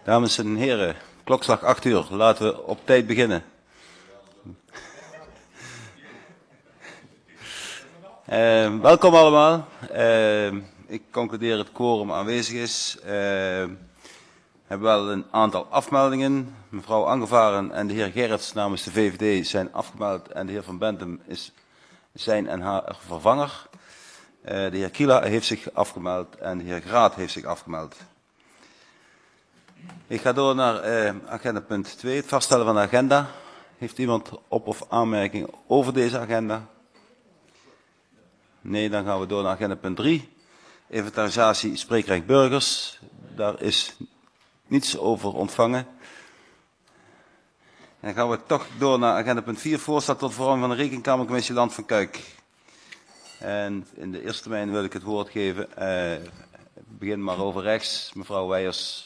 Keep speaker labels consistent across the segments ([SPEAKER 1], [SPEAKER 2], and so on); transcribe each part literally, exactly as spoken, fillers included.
[SPEAKER 1] Dames en heren, klokslag acht uur. Laten we op tijd beginnen. Uh, welkom allemaal. Uh, ik concludeer het quorum aanwezig is. Uh, we hebben wel een aantal afmeldingen. Mevrouw Angevaren en de heer Gerrits namens de V V D zijn afgemeld en de heer Van Bentum is zijn en haar vervanger. Uh, de heer Kila heeft zich afgemeld en de heer Graat heeft zich afgemeld. Ik ga door naar uh, agenda punt twee, het vaststellen van de agenda. Heeft iemand op- of aanmerking over deze agenda? Nee, dan gaan we door naar agenda punt drie. Inventarisatie spreekrecht burgers. Daar is niets over ontvangen. En dan gaan we toch door naar agenda punt vier, voorstel tot vervorming van de Rekenkamercommissie Land van Kuik. En in de eerste termijn wil ik het woord geven. Uh, begin maar over rechts, mevrouw Weijers.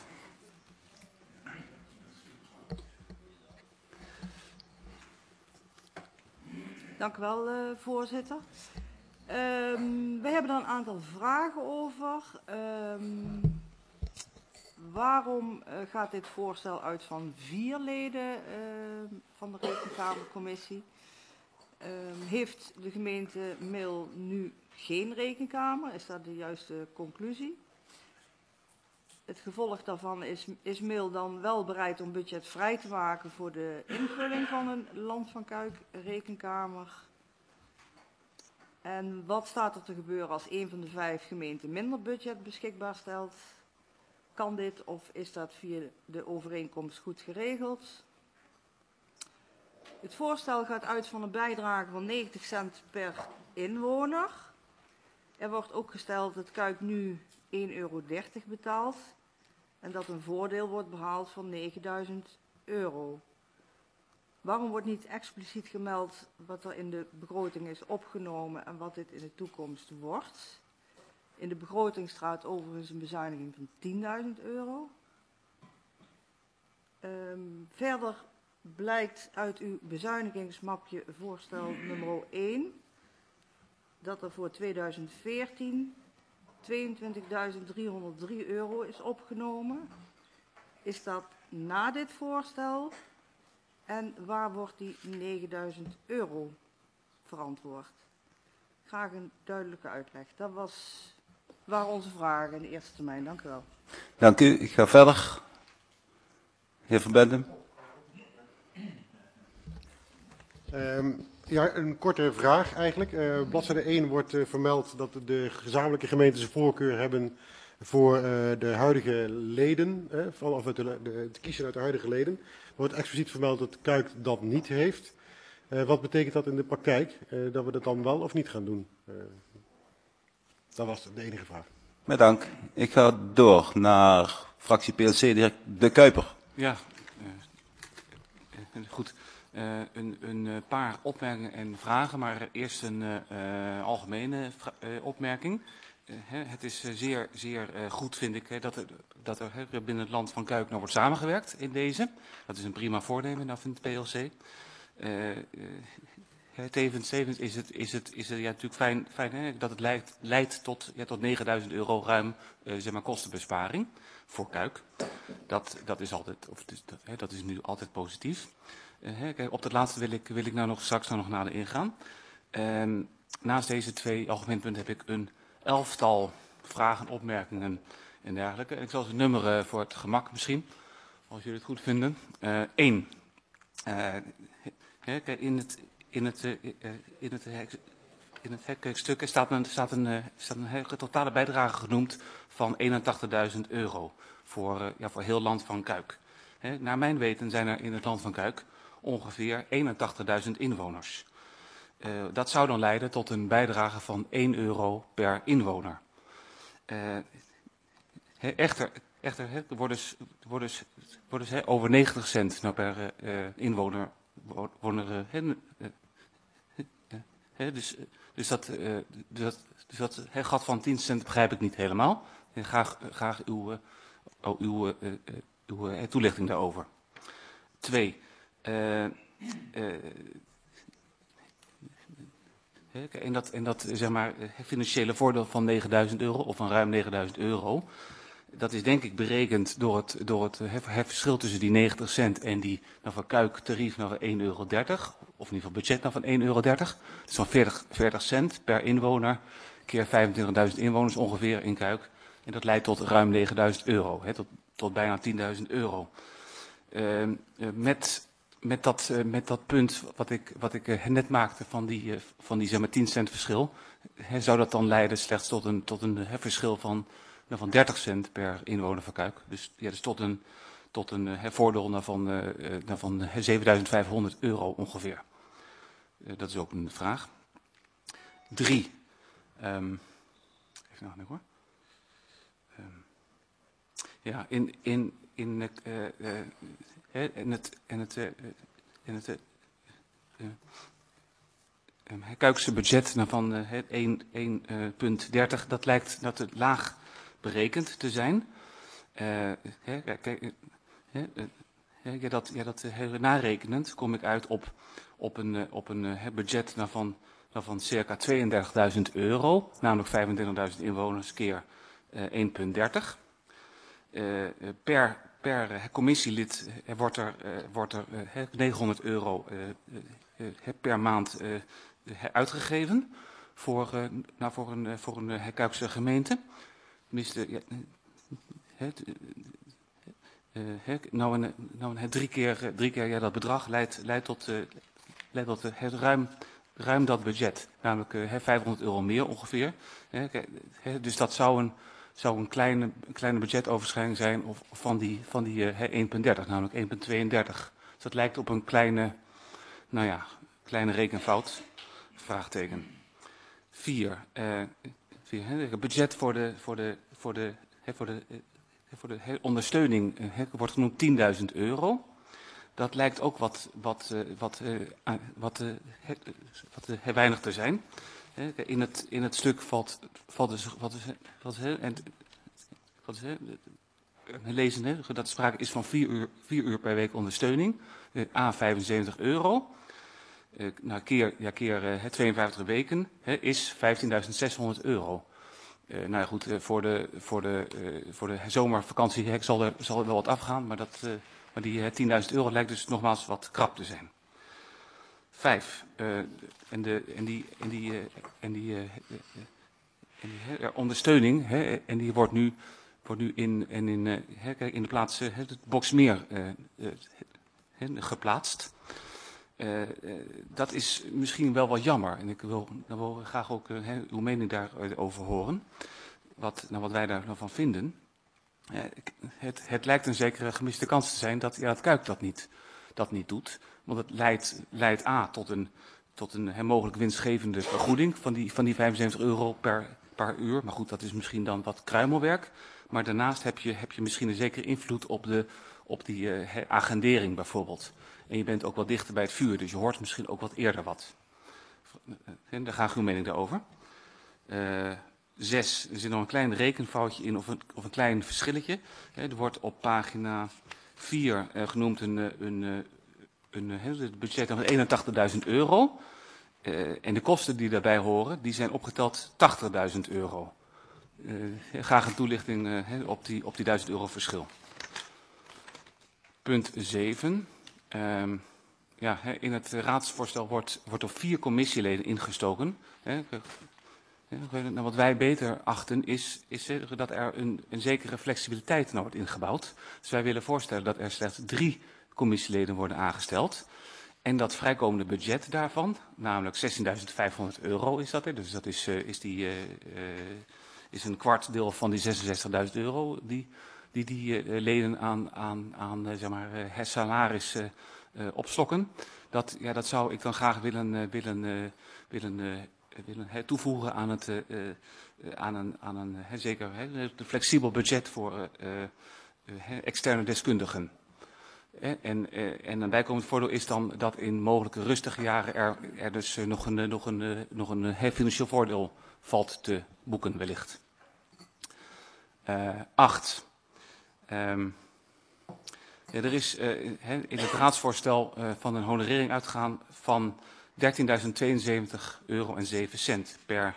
[SPEAKER 2] Dank u wel, uh, voorzitter. Um, wij hebben er een aantal vragen over. Um, waarom uh, gaat dit voorstel uit van vier leden uh, van de Rekenkamercommissie? Um, heeft de gemeente Mil nu geen rekenkamer? Is dat de juiste conclusie? Het gevolg daarvan is, is Mil dan wel bereid om budget vrij te maken voor de invulling van een Land van Kuik rekenkamer? En wat staat er te gebeuren als een van de vijf gemeenten minder budget beschikbaar stelt? Kan dit of is dat via de overeenkomst goed geregeld? Het voorstel gaat uit van een bijdrage van negentig cent per inwoner. Er wordt ook gesteld dat Kuik nu één euro dertig betaalt. En dat een voordeel wordt behaald van negenduizend euro. Waarom wordt niet expliciet gemeld wat er in de begroting is opgenomen en wat dit in de toekomst wordt? In de begroting staat overigens een bezuiniging van tienduizend euro. Um, verder blijkt uit uw bezuinigingsmapje voorstel nummer één dat er voor tweeduizend veertien tweeëntwintigduizend driehonderddrie euro is opgenomen. Is dat na dit voorstel? En waar wordt die negenduizend euro verantwoord? Graag een duidelijke uitleg. Dat was, waren onze vragen in de eerste termijn. Dank u wel.
[SPEAKER 1] Dank u. Ik ga verder. Heer Van Bentum.
[SPEAKER 3] Um, ja, een korte vraag eigenlijk. Uh, bladzijde één wordt uh, vermeld dat de gezamenlijke gemeentes een voorkeur hebben voor uh, de huidige leden, uh, van, of de, de, de, te kiezen uit de huidige leden. Er wordt expliciet vermeld dat Kuik dat niet heeft. Uh, wat betekent dat in de praktijk? Uh, dat we dat dan wel of niet gaan doen? Uh, dat was de enige vraag.
[SPEAKER 1] Met dank. Ik ga door naar fractie P L C, de heer De Kuiper.
[SPEAKER 4] Ja, uh, goed. Uh, een, een paar opmerkingen en vragen, maar eerst een uh, algemene uh, opmerking. Uh, het is uh, zeer, zeer uh, goed, vind ik, hè, dat, er, dat er hè, binnen het Land van Kuik nou wordt samengewerkt in deze. Dat is een prima voornemen, nou vindt de P L C. Uh, uh, tevens, tevens is het, is het, is het ja, natuurlijk fijn, fijn hè, dat het leidt, leidt tot, ja, tot negenduizend euro ruim uh, zeg maar kostenbesparing voor Kuik. Dat, dat, is altijd, of dus, dat, hè, dat is nu altijd positief. Uh, kijk, op dat laatste wil ik, wil ik nou nog straks nou nog nader ingaan. Uh, naast deze twee algemene punten heb ik een elftal vragen, opmerkingen en dergelijke. Ik zal ze nummeren voor het gemak misschien, als jullie het goed vinden. Eén. Uh, uh, in het, in het, uh, in het, in het hekstuk staat een, staat een, uh, staat een totale bijdrage genoemd van eenentachtigduizend euro voor, uh, ja, voor heel Land van Kuik. He, naar mijn weten zijn er in het Land van Kuik ongeveer eenentachtigduizend inwoners. Uh, dat zou dan leiden tot een bijdrage van één euro per inwoner. Uh, he, echter, echter he, er wordt dus, wordt dus, wordt dus he, over negentig cent nou per uh, inwoner. Worden, uh, he, uh, uh, he, dus, dus dat, uh, dus dat, dus dat he, gat van tien cent begrijp ik niet helemaal. En graag, uh, graag uw, uh, oh, uw, uh, uh, uw uh, toelichting daarover. Twee. Uh, uh, en dat, en dat zeg maar, financiële voordeel van negenduizend euro of van ruim negenduizend euro. Dat is denk ik berekend door het, door het hef, hefverschil tussen die negentig cent en die nou, van Kuik tarief nou, van één euro dertig. Of in ieder geval budget nou, van één euro dertig. Dat is van veertig, veertig cent per inwoner. Keer vijfentwintigduizend inwoners ongeveer in Kuik. En dat leidt tot ruim negenduizend euro. Hè, tot, tot bijna tienduizend euro. Uh, uh, met, met, dat, uh, met dat punt wat ik, wat ik uh, net maakte van die, uh, van die zeg maar, tien cent verschil. Hè, zou dat dan leiden slechts tot een, tot een uh, verschil van... van dertig cent per inwoner van Kuik. Dus, ja, dus tot een, tot een uh, voordeel van, uh, van zevenduizend vijfhonderd euro ongeveer. Uh, dat is ook een vraag. Drie. Um, even nadenken hoor. Um, ja, in, in, in, uh, uh, in het... In het, uh, in het uh, uh, um, Kuikse budget van uh, één punt dertig, dat lijkt dat het laag berekend te zijn. Uh, he, kijk, he, he, ja, dat, ja, dat he, narekenend kom ik uit op, op een, uh, op een uh, budget nou van, nou van circa tweeëndertigduizend euro, namelijk vijfentwintigduizend inwoners keer uh, één punt dertig. Uh, per per uh, commissielid uh, wordt er, uh, wordt er uh, negenhonderd euro uh, uh, uh, per maand uh, uh, uitgegeven voor, uh, nou, voor een, uh, voor een uh, Kuikse gemeente. Tenminste, ja, het, uh, het, nou een, nou een, drie keer, drie keer ja, dat bedrag leidt, leidt tot, uh, leidt tot uh, het ruim, ruim dat budget. Namelijk uh, vijfhonderd euro meer ongeveer. He, he, dus dat zou een, zou een kleine, kleine budgetoverschrijding zijn of, van die, van die uh, één punt dertig, namelijk één punt tweeëndertig. Dus dat lijkt op een kleine, nou ja, kleine rekenfout. Vraagteken. Vier. Uh, Het budget voor de, voor de, voor de, voor de, voor de ondersteuning wordt genoemd tienduizend euro. Dat lijkt ook wat, wat, wat, wat, wat, wat weinig te zijn. In het, in het stuk valt, valt dus, wat is, wat is, en, wat is, lezen hè, dat er sprake is van vier uur, vier uur per week ondersteuning, à vijfenzeventig euro. Uh, nou, keer, ja, keer uh, tweeënvijftig weken he, is vijftienduizend zeshonderd euro. Uh, nou ja, goed, uh, voor, de, voor, de, uh, voor de zomervakantie he, zal, er, zal er wel wat afgaan, maar, dat, uh, maar die uh, tienduizend euro lijkt dus nogmaals wat krap te zijn. Vijf. Uh, en, de, en die, en die, uh, en die, uh, en die he, ondersteuning, he, en die wordt nu, wordt nu in, en in, uh, he, kijk, in de plaats uh, het Boxmeer uh, uh, he, geplaatst. Uh, uh, dat is misschien wel wat jammer en ik wil, dan wil graag ook uh, he, uw mening daarover horen, wat, nou, wat wij daarvan vinden. Uh, het, het lijkt een zekere gemiste kans te zijn dat ja, het Kuik dat niet, dat niet doet, want het leidt, leidt A tot een, tot een he, mogelijk winstgevende vergoeding van die, van die vijfenzeventig euro per, per uur, maar goed, dat is misschien dan wat kruimelwerk, maar daarnaast heb je, heb je misschien een zekere invloed op, de, op die uh, he, agendering bijvoorbeeld. En je bent ook wat dichter bij het vuur, dus je hoort misschien ook wat eerder wat. En daar graag uw mening daarover. Uh, zes, er zit nog een klein rekenfoutje in, of een, of een klein verschilletje. He, er wordt op pagina vier uh, genoemd een, een, een, een, een budget van eenentachtigduizend euro. Uh, en de kosten die daarbij horen, die zijn opgeteld tachtigduizend euro. Uh, graag een toelichting uh, op die, op die duizend euro verschil. Punt zeven. Um, ja, he, in het raadsvoorstel wordt, wordt op vier commissieleden ingestoken. He, he, wat wij beter achten is, is he, dat er een, een zekere flexibiliteit nou wordt ingebouwd. Dus wij willen voorstellen dat er slechts drie commissieleden worden aangesteld. En dat vrijkomende budget daarvan, namelijk zestienduizend vijfhonderd euro is dat er. Dus dat is, uh, is, die, uh, uh, is een kwart deel van die zesenzestigduizend euro die... die die uh, leden aan, aan, aan uh, zeg maar, uh, het salaris uh, uh, opstokken. Dat, ja, dat zou ik dan graag willen, uh, willen, uh, willen, uh, willen uh, toevoegen aan, het, uh, uh, aan een, aan een uh, zeker uh, een flexibel budget voor uh, uh, externe deskundigen. Uh, en, uh, en een bijkomend voordeel is dan dat in mogelijke rustige jaren er, er dus uh, nog een, uh, nog een, uh, nog een uh, financieel voordeel valt te boeken wellicht. Uh, acht. Um, ja, er is uh, in het raadsvoorstel uh, van een honorering uitgegaan van dertienduizend tweeënzeventig euro en zeven cent per,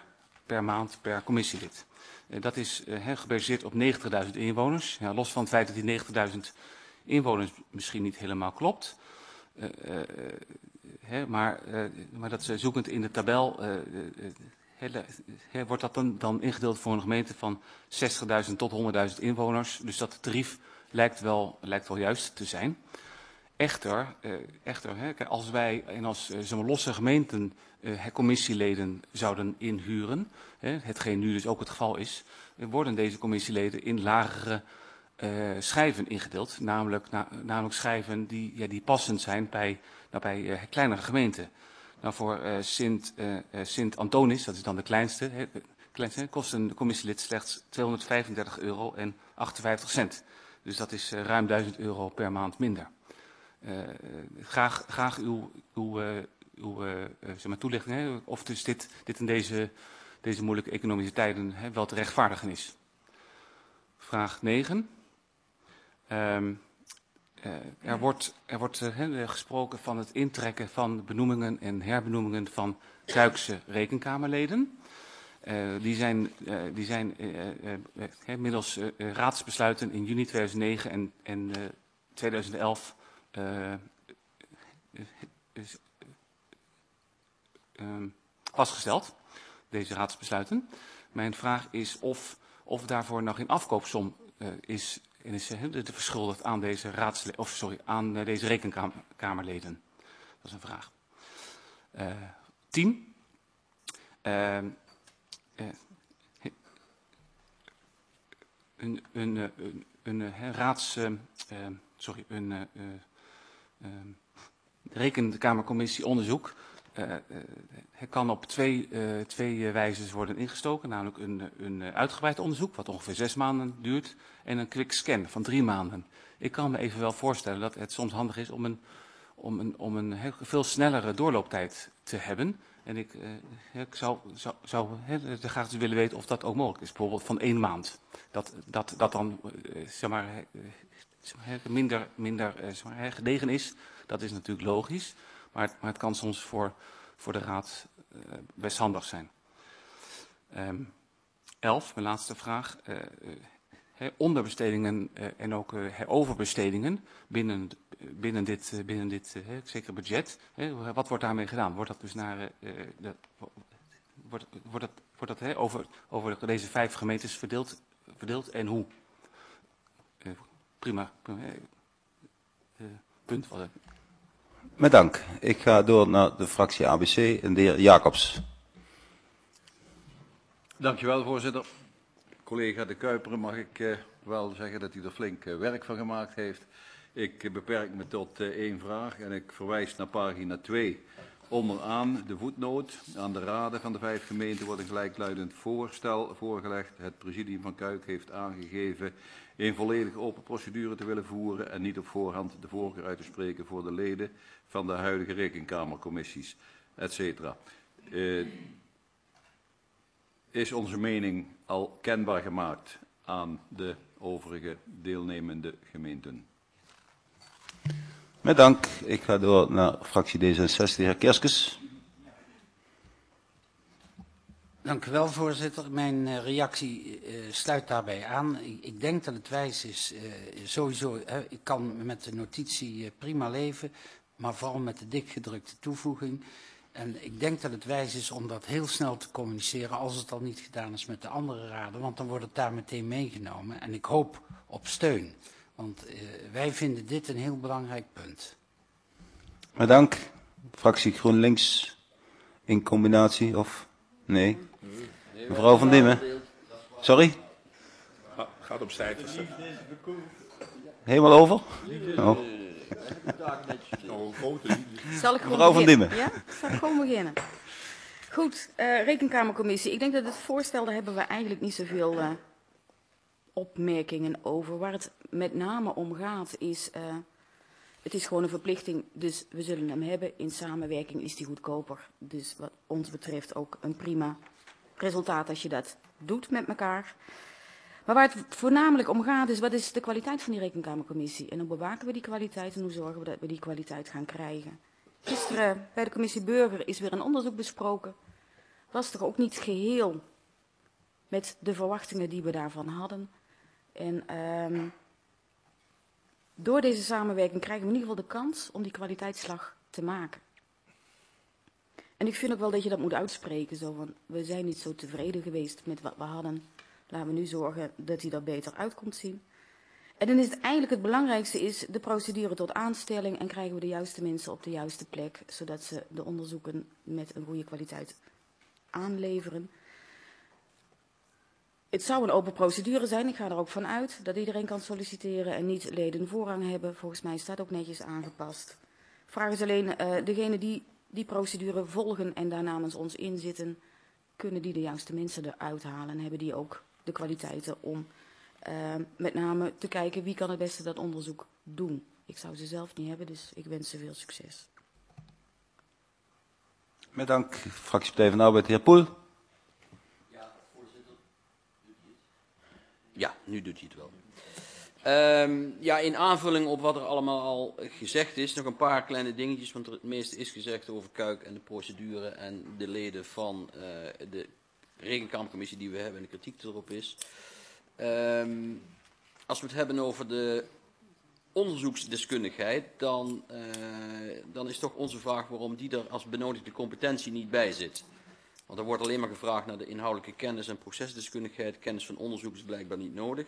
[SPEAKER 4] per maand per commissielid. Uh, dat is uh, gebaseerd op negentigduizend inwoners. Ja, los van het feit dat die negentigduizend inwoners misschien niet helemaal klopt. Uh, uh, he, maar, uh, maar dat ze zoekend in de tabel, uh, uh, he, he, wordt dat dan, dan ingedeeld voor een gemeente van zestigduizend tot honderdduizend inwoners. Dus dat tarief lijkt wel, lijkt wel juist te zijn. Echter, uh, echter he, als wij en als uh, zo'n losse gemeenten uh, commissieleden zouden inhuren, he, hetgeen nu dus ook het geval is, uh, worden deze commissieleden in lagere Uh, schijven ingedeeld, namelijk, na, namelijk schijven die, ja, die passend zijn bij, nou, bij uh, kleinere gemeenten. Nou, voor uh, Sint, uh, uh, Sint Antonis, dat is dan de kleinste, he, kleinste, kost een commissielid slechts tweehonderdvijfendertig euro en achtenvijftig cent. Dus dat is uh, ruim duizend euro per maand minder. Uh, graag, graag uw, uw, uh, uw uh, zeg maar toelichting, hè, of dus dit, dit in deze, deze moeilijke economische tijden hè, wel te rechtvaardigen is. Vraag negen. Um, uh, er wordt, er wordt uh, gesproken van het intrekken van benoemingen en herbenoemingen van Kuikse rekenkamerleden. Uh, die zijn, uh, die zijn uh, uh, uh, middels uh, uh, raadsbesluiten in juni tweeduizend negen en, en uh, tweeduizend elf uh, uh, uh, uh, vastgesteld, deze raadsbesluiten. Mijn vraag is of, of daarvoor nog geen afkoopsom uh, is... En is uh, te verschuldigd aan deze raadsleden, of sorry, aan uh, deze rekenkamerleden. Dat is een vraag. Uh, tien. Uh, uh, een een, uh, een, een uh, raads, uh, uh, sorry, een uh, uh, rekenkamercommissie onderzoek. Uh, uh, het kan op twee, uh, twee uh, wijzes worden ingestoken, namelijk een, een uitgebreid onderzoek, wat ongeveer zes maanden duurt, en een quick scan van drie maanden. Ik kan me even wel voorstellen dat het soms handig is om een, om een, om een heel, veel snellere doorlooptijd te hebben. En ik, uh, ik zou, zou, zou he, graag dus willen weten of dat ook mogelijk is, bijvoorbeeld van één maand. Dat dat, dat dan uh, zeg maar, uh, zeg maar, minder, minder uh, zeg maar, gedegen is, dat is natuurlijk logisch. Maar het, maar het kan soms voor, voor de raad uh, best handig zijn. Um, elf, mijn laatste vraag. Uh, uh, he, onderbestedingen uh, en ook uh, overbestedingen binnen, binnen dit, uh, binnen dit uh, zekere budget. He, wat wordt daarmee gedaan? Wordt dat dus naar uh, de, wordt, wordt dat, wordt dat he, over, over deze vijf gemeentes verdeeld, verdeeld en hoe? Uh, prima. prima uh, punt. Wat, uh,
[SPEAKER 1] Met dank. Ik ga door naar de fractie A B C en de heer Jacobs.
[SPEAKER 5] Dankjewel, voorzitter. Collega De Kuiper mag ik uh, wel zeggen dat hij er flink uh, werk van gemaakt heeft. Ik uh, beperk me tot uh, één vraag en ik verwijs naar pagina twee. Onderaan de voetnoot. Aan de raden van de vijf gemeenten wordt een gelijkluidend voorstel voorgelegd. Het presidium van Kuik heeft aangegeven een volledig open procedure te willen voeren en niet op voorhand de voorkeur uit te spreken voor de leden van de huidige rekenkamercommissies, et cetera. Uh, is onze mening al kenbaar gemaakt aan de overige deelnemende gemeenten?
[SPEAKER 1] Met dank. Ik ga door naar fractie D zesenzestig, de heer Kerskes.
[SPEAKER 6] Dank u wel, voorzitter. Mijn uh, reactie uh, sluit daarbij aan. Ik, ik denk dat het wijs is, uh, sowieso, uh, ik kan met de notitie uh, prima leven, maar vooral met de dikgedrukte toevoeging. En ik denk dat het wijs is om dat heel snel te communiceren, als het al niet gedaan is met de andere raden, want dan wordt het daar meteen meegenomen. En ik hoop op steun, want uh, wij vinden dit een heel belangrijk punt.
[SPEAKER 1] Met dank. Fractie GroenLinks in combinatie of... Nee. Mevrouw Van Dimmen. Sorry?
[SPEAKER 7] Gaat op cijfers.
[SPEAKER 1] Helemaal over? Oh.
[SPEAKER 2] Zal ik gewoon
[SPEAKER 1] Mevrouw Van Dimmen.
[SPEAKER 2] Ja, zal ik gewoon beginnen. Goed, uh, rekenkamercommissie. Ik denk dat het voorstel, daar hebben we eigenlijk niet zoveel uh, opmerkingen over. Waar het met name om gaat is, uh, het is gewoon een verplichting, dus we zullen hem hebben. In samenwerking is die goedkoper. Dus wat ons betreft ook een prima resultaat als je dat doet met elkaar. Maar waar het voornamelijk om gaat is, wat is de kwaliteit van die rekenkamercommissie? En hoe bewaken we die kwaliteit en hoe zorgen we dat we die kwaliteit gaan krijgen? Gisteren bij de commissie Burger is weer een onderzoek besproken. Was er ook niet geheel
[SPEAKER 8] met de verwachtingen die we daarvan hadden. En um, door deze samenwerking krijgen we in ieder geval de kans om die kwaliteitsslag te maken. En ik vind ook wel dat je dat moet uitspreken. Zo van, we zijn niet zo tevreden geweest met wat we hadden. Laten we nu zorgen dat hij er beter uit komt zien. En dan is het eigenlijk het belangrijkste is de procedure tot aanstelling. En krijgen we de juiste mensen op de juiste plek. Zodat ze de onderzoeken met een goede kwaliteit aanleveren. Het zou een open procedure zijn. Ik ga er ook van uit dat iedereen kan solliciteren en niet leden voorrang hebben. Volgens mij staat ook netjes aangepast. Vraag is alleen, uh, degene die die procedure volgen en daar namens ons in zitten, kunnen die de juiste mensen eruit halen en hebben die ook de kwaliteiten om uh, met name te kijken wie kan het beste dat onderzoek doen. Ik zou ze zelf niet hebben, dus ik wens ze veel succes.
[SPEAKER 1] Met dank, fractiepartij van de Arbeid, de heer Poel.
[SPEAKER 9] Ja, voorzitter. Ja, nu doet hij het wel. Um, ja, in aanvulling op wat er allemaal al gezegd is, nog een paar kleine dingetjes, want het meeste is gezegd over Kuik en de procedure en de leden van uh, de rekenkamercommissie die we hebben en de kritiek die erop is. Um, als we het hebben over de onderzoeksdeskundigheid, dan, uh, dan is toch onze vraag waarom die er als benodigde competentie niet bij zit. Want er wordt alleen maar gevraagd naar de inhoudelijke kennis en procesdeskundigheid. Kennis van onderzoek is blijkbaar niet nodig.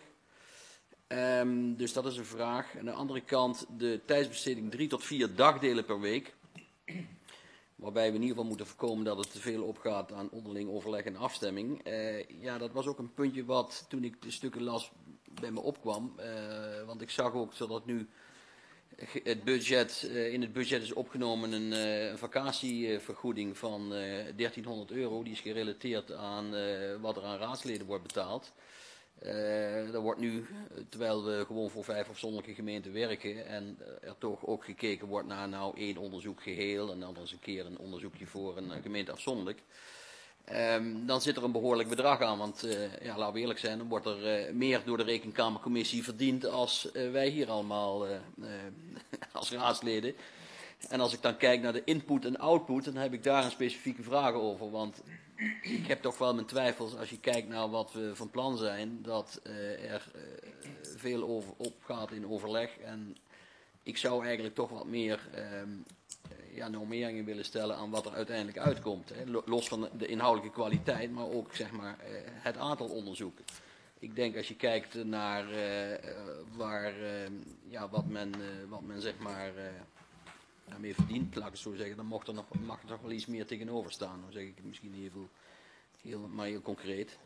[SPEAKER 9] Um, dus dat is een vraag. Aan de andere kant de tijdsbesteding drie tot vier dagdelen per week. Waarbij we in ieder geval moeten voorkomen dat het te veel opgaat aan onderling overleg en afstemming. Uh, ja, dat was ook een puntje wat toen ik de stukken las bij me opkwam. Uh, want ik zag ook dat het nu het budget, uh, in het budget is opgenomen een, uh, een vakantievergoeding van uh, dertienhonderd euro. Die is gerelateerd aan uh, wat er aan raadsleden wordt betaald. Uh, er wordt nu, terwijl we gewoon voor vijf afzonderlijke gemeenten werken en er toch ook gekeken wordt naar nou één onderzoek geheel en dan eens een keer een onderzoekje voor een gemeente afzonderlijk. Um, dan zit er een behoorlijk bedrag aan, want uh, ja, laten we eerlijk zijn, dan wordt er uh, meer door de rekenkamercommissie verdiend als uh, wij hier allemaal uh, uh, als raadsleden. En als ik dan kijk naar de input en output, dan heb ik daar een specifieke vraag over, want ik heb toch wel mijn twijfels als je kijkt naar wat we van plan zijn, dat uh, er uh, veel over, op gaat in overleg. En ik zou eigenlijk toch wat meer um, uh, ja, normeringen willen stellen aan wat er uiteindelijk uitkomt. Hè. Los van de inhoudelijke kwaliteit, maar ook zeg maar, uh, het aantal onderzoeken. Ik denk als je kijkt naar uh, uh, waar, uh, ja, wat men, uh, wat men zeg maar... Uh, daarmee verdient, laat ik het zo zeggen, dan mag er nog, mag er nog wel iets meer tegenover staan. Dan zeg ik het misschien heel, heel, maar heel concreet.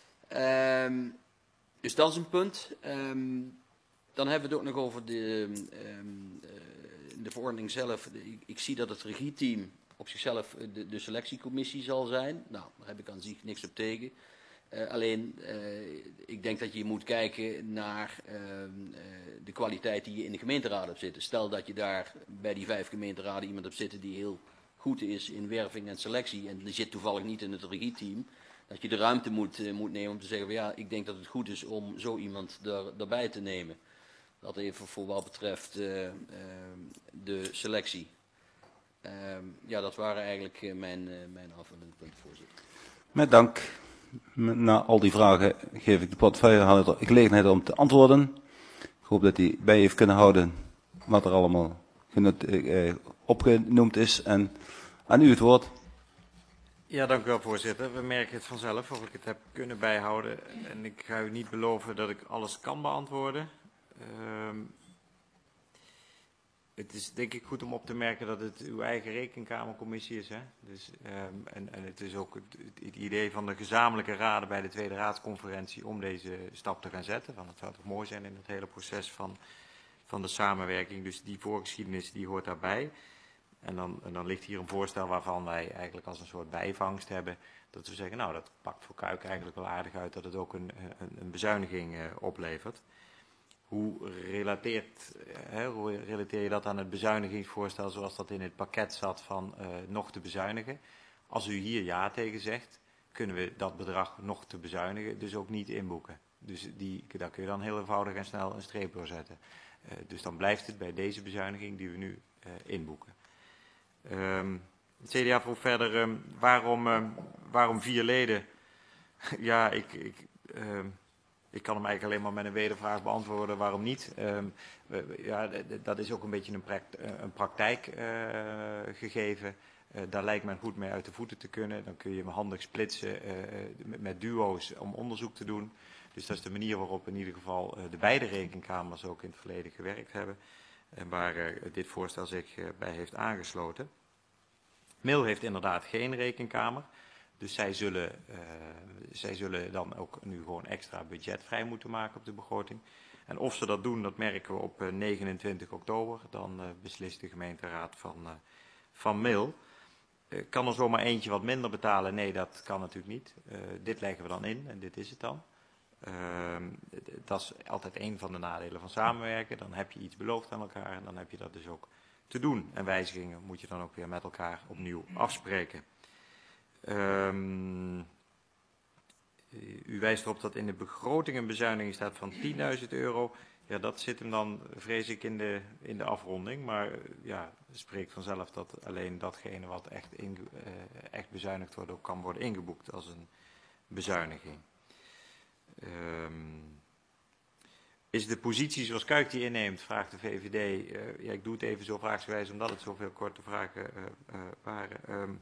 [SPEAKER 9] Um, dus dat is een punt. Um, dan hebben we het ook nog over de, um, uh, de verordening zelf. De, ik, ik zie dat het regieteam op zichzelf de, de selectiecommissie zal zijn. Nou, daar heb ik aan zich niks op tegen. Uh, alleen, uh, ik denk dat je moet kijken naar uh, uh, de kwaliteit die je in de gemeenteraad hebt zitten. Stel dat je daar bij die vijf gemeenteraden iemand hebt zitten die heel goed is in werving en selectie. En die zit toevallig niet in het regieteam. Dat je de ruimte moet, uh, moet nemen om te zeggen, van, ja, ik denk dat het goed is om zo iemand er, erbij te nemen. Dat even voor wat betreft uh, uh, de selectie. Uh, ja, dat waren eigenlijk uh, mijn, uh, mijn aanvullende punten, voorzitter.
[SPEAKER 1] Met dank. Na al die vragen geef ik de portefeuillehouder gelegenheid om te antwoorden. Ik hoop dat hij bij heeft kunnen houden wat er allemaal genut, eh, opgenoemd is. En aan u het woord.
[SPEAKER 10] Ja, dank u wel, voorzitter. We merken het vanzelf of ik het heb kunnen bijhouden. En ik ga u niet beloven dat ik alles kan beantwoorden. Um, Het is denk ik goed om op te merken dat het uw eigen rekenkamercommissie is. Hè? Dus, um, en, en het is ook het, het idee van de gezamenlijke raden bij de Tweede Raadsconferentie om deze stap te gaan zetten. Want het zou toch mooi zijn in het hele proces van, van de samenwerking. Dus die voorgeschiedenis die hoort daarbij. En dan, en dan ligt hier een voorstel waarvan wij eigenlijk als een soort bijvangst hebben. Dat we zeggen, nou dat pakt voor Kuik eigenlijk wel aardig uit dat het ook een, een, een bezuiniging uh, oplevert. Hoe relateert, hè, hoe relateer je dat aan het bezuinigingsvoorstel zoals dat in het pakket zat van uh, nog te bezuinigen? Als u hier ja tegen zegt, kunnen we dat bedrag nog te bezuinigen dus ook niet inboeken. Dus die, daar kun je dan heel eenvoudig en snel een streep door zetten. Uh, dus dan blijft het bij deze bezuiniging die we nu uh, inboeken. Um, het C D A vroeg verder um, waarom, um, waarom vier leden Ja, ik, ik, uh, ik kan hem eigenlijk alleen maar met een wedervraag beantwoorden. Waarom niet? Uh, ja, dat is ook een beetje een, pract, een praktijkgegeven. Uh, uh, daar lijkt men goed mee uit de voeten te kunnen. Dan kun je hem handig splitsen uh, met, met duo's om onderzoek te doen. Dus dat is de manier waarop in ieder geval uh, de beide rekenkamers ook in het verleden gewerkt hebben. En waar uh, dit voorstel zich uh, bij heeft aangesloten. M I L heeft inderdaad geen rekenkamer. Dus zij zullen, uh, zij zullen dan ook nu gewoon extra budget vrij moeten maken op de begroting. En of ze dat doen, dat merken we op uh, negenentwintig oktober. Dan uh, beslist de gemeenteraad van, uh, van M I L. Uh, kan er zomaar eentje wat minder betalen? Nee, dat kan natuurlijk niet. Uh, dit leggen we dan in en dit is het dan. Uh, dat is altijd een van de nadelen van samenwerken. Dan heb je iets beloofd aan elkaar en dan heb je dat dus ook te doen. En wijzigingen moet je dan ook weer met elkaar opnieuw afspreken. Um, u wijst erop dat in de begroting een bezuiniging staat van tienduizend euro. Ja, dat zit hem dan, vrees ik, in de, in de afronding. Maar ja, het spreekt vanzelf dat alleen datgene wat echt, in, uh, echt bezuinigd wordt ook kan worden ingeboekt als een bezuiniging. Um, is de positie zoals Kuik die inneemt, vraagt de V V D. Uh, ja, ik doe het even zo vraagsgewijs omdat het zoveel korte vragen uh, uh, waren. Um,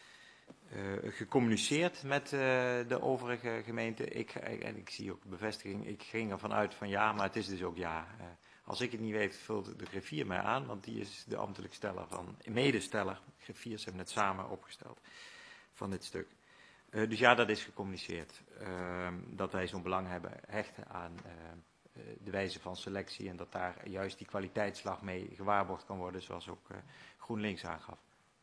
[SPEAKER 10] Uh, gecommuniceerd met uh, de overige gemeenten. Ik, en ik zie ook bevestiging, ik ging ervan uit van ja, maar het is dus ook ja. Uh, als ik het niet weet, vult de griffier mij aan, want die is de ambtelijk steller van, medesteller. Griffiers hebben het samen opgesteld van dit stuk. Uh, dus ja, dat is gecommuniceerd. Uh, dat wij zo'n belang hebben hechten aan uh, de wijze van selectie en dat daar juist die kwaliteitsslag mee gewaarborgd kan worden, zoals ook uh, GroenLinks aangaf.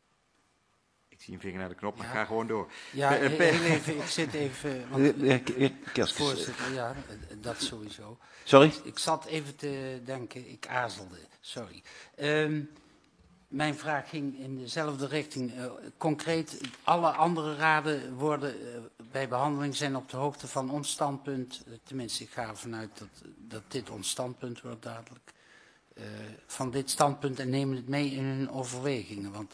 [SPEAKER 10] Ik zie een vinger naar de knop, maar ja. Ga gewoon door.
[SPEAKER 6] Ja, heel even, ik zit even... Want, voorzitter, ja, dat sowieso.
[SPEAKER 1] Sorry?
[SPEAKER 6] Ik, ik zat even te denken, ik aarzelde, sorry. Um, mijn vraag ging in dezelfde richting. Uh, concreet, alle andere raden worden uh, bij behandeling zijn op de hoogte van ons standpunt. Uh, tenminste, ik ga ervan uit dat, dat dit ons standpunt wordt dadelijk. Uh, van dit standpunt en nemen het mee in hun overwegingen, want...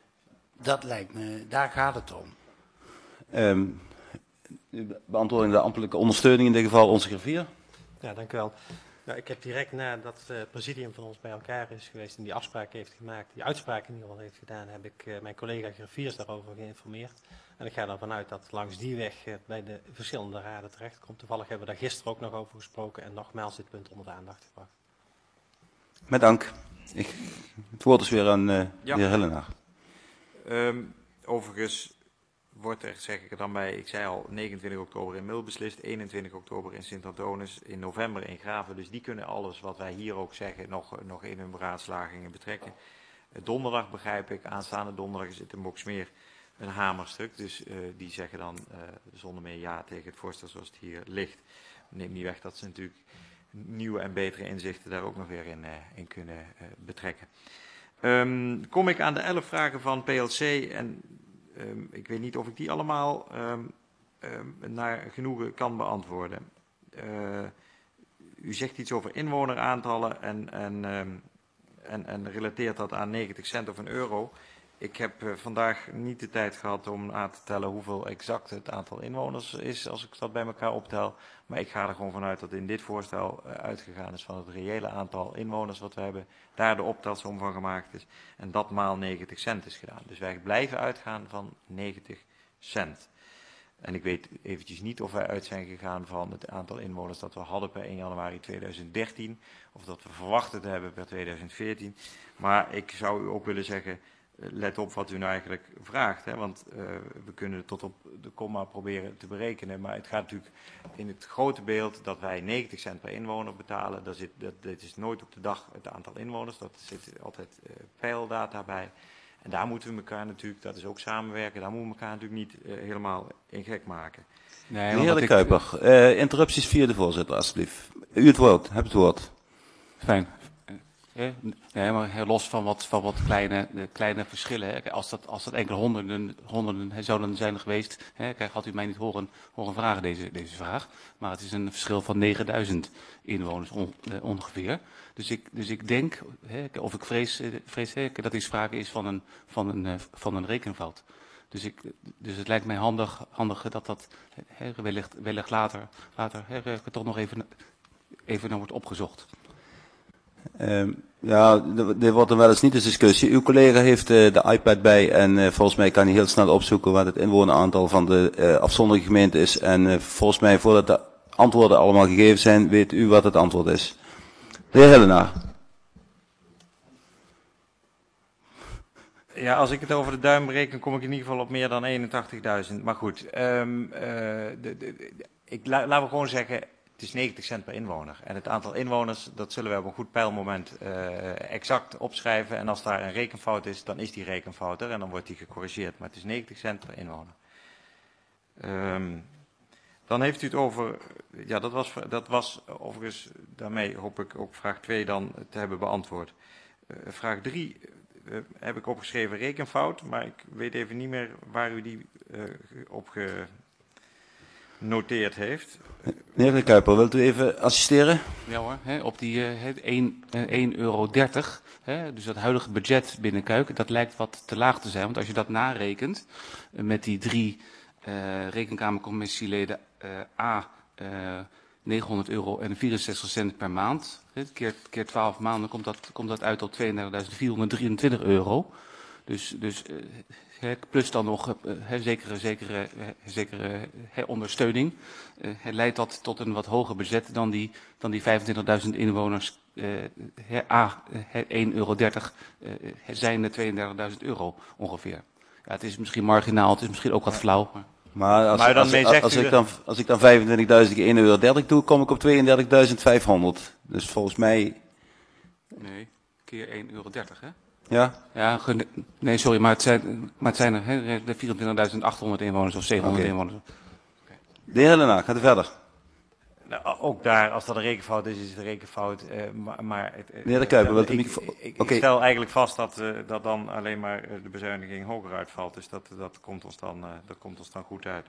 [SPEAKER 6] Dat lijkt me, daar gaat het om.
[SPEAKER 1] Um, beantwoording de ambtelijke ondersteuning in dit geval onze griffier.
[SPEAKER 11] Ja, dank u wel. Nou, ik heb direct nadat het presidium van ons bij elkaar is geweest en die afspraak heeft gemaakt, die uitspraak in ieder geval heeft gedaan, heb ik uh, mijn collega griffiers daarover geïnformeerd. En ik ga ervan uit dat langs die weg uh, bij de verschillende raden terechtkomt. Toevallig hebben we daar gisteren ook nog over gesproken en nogmaals dit punt onder de aandacht gebracht.
[SPEAKER 1] Met dank. Ik, het woord is weer aan uh, ja. de heer Hellenaar.
[SPEAKER 10] Um, overigens wordt er, zeg ik er dan bij, ik zei al, negenentwintig oktober in M I L beslist, eenentwintig oktober in Sint-Antonis, in november in Graven. Dus die kunnen alles wat wij hier ook zeggen nog, nog in hun beraadslagingen betrekken. Uh, donderdag begrijp ik, aanstaande donderdag is het in Boxmeer een hamerstuk. Dus uh, die zeggen dan uh, zonder meer ja tegen het voorstel zoals het hier ligt. Neem niet weg dat ze natuurlijk nieuwe en betere inzichten daar ook nog weer in, uh, in kunnen uh, betrekken. Um, kom ik aan de elf vragen van P L C en um, ik weet niet of ik die allemaal um, um, naar genoegen kan beantwoorden. Uh, u zegt iets over inwoneraantallen en, en, um, en, en relateert dat aan negentig cent of een euro. Ik heb uh, vandaag niet de tijd gehad om aan te tellen hoeveel exact het aantal inwoners is als ik dat bij elkaar optel. Maar ik ga er gewoon vanuit dat in dit voorstel uh, uitgegaan is van het reële aantal inwoners wat we hebben. Daar de optelsom van gemaakt is. En dat maal negentig cent is gedaan. Dus wij blijven uitgaan van negentig cent. En ik weet eventjes niet of wij uit zijn gegaan van het aantal inwoners dat we hadden per één januari tweeduizend dertien. Of dat we verwachten te hebben per tweeduizend veertien. Maar ik zou u ook willen zeggen... Let op wat u nou eigenlijk vraagt, hè? Want uh, we kunnen tot op de komma proberen te berekenen. Maar het gaat natuurlijk in het grote beeld dat wij negentig cent per inwoner betalen. Dat, zit, dat, dat is nooit op de dag het aantal inwoners, dat zit altijd uh, peildata bij. En daar moeten we elkaar natuurlijk, dat is ook samenwerken, daar moeten we elkaar natuurlijk niet uh, helemaal in gek maken.
[SPEAKER 1] Nee, de heer De Kuiper, uh, interrupties via de voorzitter, alsjeblieft. U het woord, hebt het woord.
[SPEAKER 4] Fijn. Nee, maar los van wat, van wat kleine, kleine verschillen. Hè. Als, dat, als dat enkele honderden, honderden hè, zouden zijn geweest, hè, kijk, had u mij niet horen, horen vragen deze, deze vraag. Maar het is een verschil van negenduizend inwoners on, eh, ongeveer. Dus ik, dus ik denk, hè, of ik vrees, vrees hè, dat er sprake is van een, van een, van een rekenfout. Dus, ik, dus het lijkt mij handig, handig dat dat he, wellicht, wellicht later, later he, toch nog even, even naar wordt opgezocht.
[SPEAKER 1] Uh, ja, dit wordt dan wel eens niet de discussie. Uw collega heeft uh, de iPad bij en uh, volgens mij kan hij heel snel opzoeken wat het inwoneraantal van de uh, afzonderlijke gemeente is. En uh, volgens mij, voordat de antwoorden allemaal gegeven zijn, weet u wat het antwoord is. De heer Hellenaar.
[SPEAKER 10] Ja, als ik het over de duim bereken, kom ik in ieder geval op meer dan eenentachtigduizend. Maar goed, um, uh, de, de, de, ik, la, laten we gewoon zeggen, het is negentig cent per inwoner. En het aantal inwoners, dat zullen we op een goed pijlmoment uh, exact opschrijven. En als daar een rekenfout is, dan is die rekenfout er en dan wordt die gecorrigeerd. Maar het is negentig cent per inwoner. Um, dan heeft u het over, ja dat was, dat was overigens, daarmee hoop ik ook vraag twee dan te hebben beantwoord. Uh, vraag drie... Uh, heb ik opgeschreven rekenfout, maar ik weet even niet meer waar u die uh, op genoteerd heeft.
[SPEAKER 1] Meneer De Kuiper, wilt u even assisteren?
[SPEAKER 4] Ja hoor, hè, op die uh, één euro dertig, hè, dus dat huidige budget binnen Kuik, dat lijkt wat te laag te zijn. Want als je dat narekent uh, met die drie uh, rekenkamercommissieleden uh, A... Uh, negenhonderd euro en vierenzestig cent per maand. Keer, keer twaalf maanden komt dat, komt dat uit op tweeëndertigduizend vierhonderddrieëntwintig euro. Dus, dus uh, plus dan nog uh, zekere, zekere, uh, zekere uh, ondersteuning. Uh, het leidt dat tot een wat hoger budget dan die, dan die vijfentwintigduizend inwoners. Uh, A, uh, één euro dertig uh, zijn de tweeëndertigduizend euro ongeveer. Ja, het is misschien marginaal, het is misschien ook wat flauw. Maar...
[SPEAKER 1] Maar als, maar als, als, als, ik dan, als ik dan vijfentwintigduizend keer één euro dertig doe, kom ik op tweeëndertigduizend vijfhonderd. Dus volgens mij...
[SPEAKER 4] Nee, keer één euro dertig, hè?
[SPEAKER 1] Ja?
[SPEAKER 4] Ja, nee, sorry, maar het zijn, maar het zijn er hè, vierentwintigduizend achthonderd inwoners of zevenhonderd okay. inwoners.
[SPEAKER 1] Okay. De heer Hellenaar, gaat u verder.
[SPEAKER 10] Nou, ook daar, als dat een rekenfout is, is het een rekenfout. Uh, maar, maar het, uh,
[SPEAKER 1] Meneer De Kuiper, wilt u
[SPEAKER 10] ik,
[SPEAKER 1] niet...
[SPEAKER 10] ik, ik,
[SPEAKER 1] okay.
[SPEAKER 10] ik stel eigenlijk vast dat, uh, dat dan alleen maar uh, de bezuiniging hoger uitvalt. Dus dat, dat, komt, ons dan, uh, dat komt ons dan goed uit.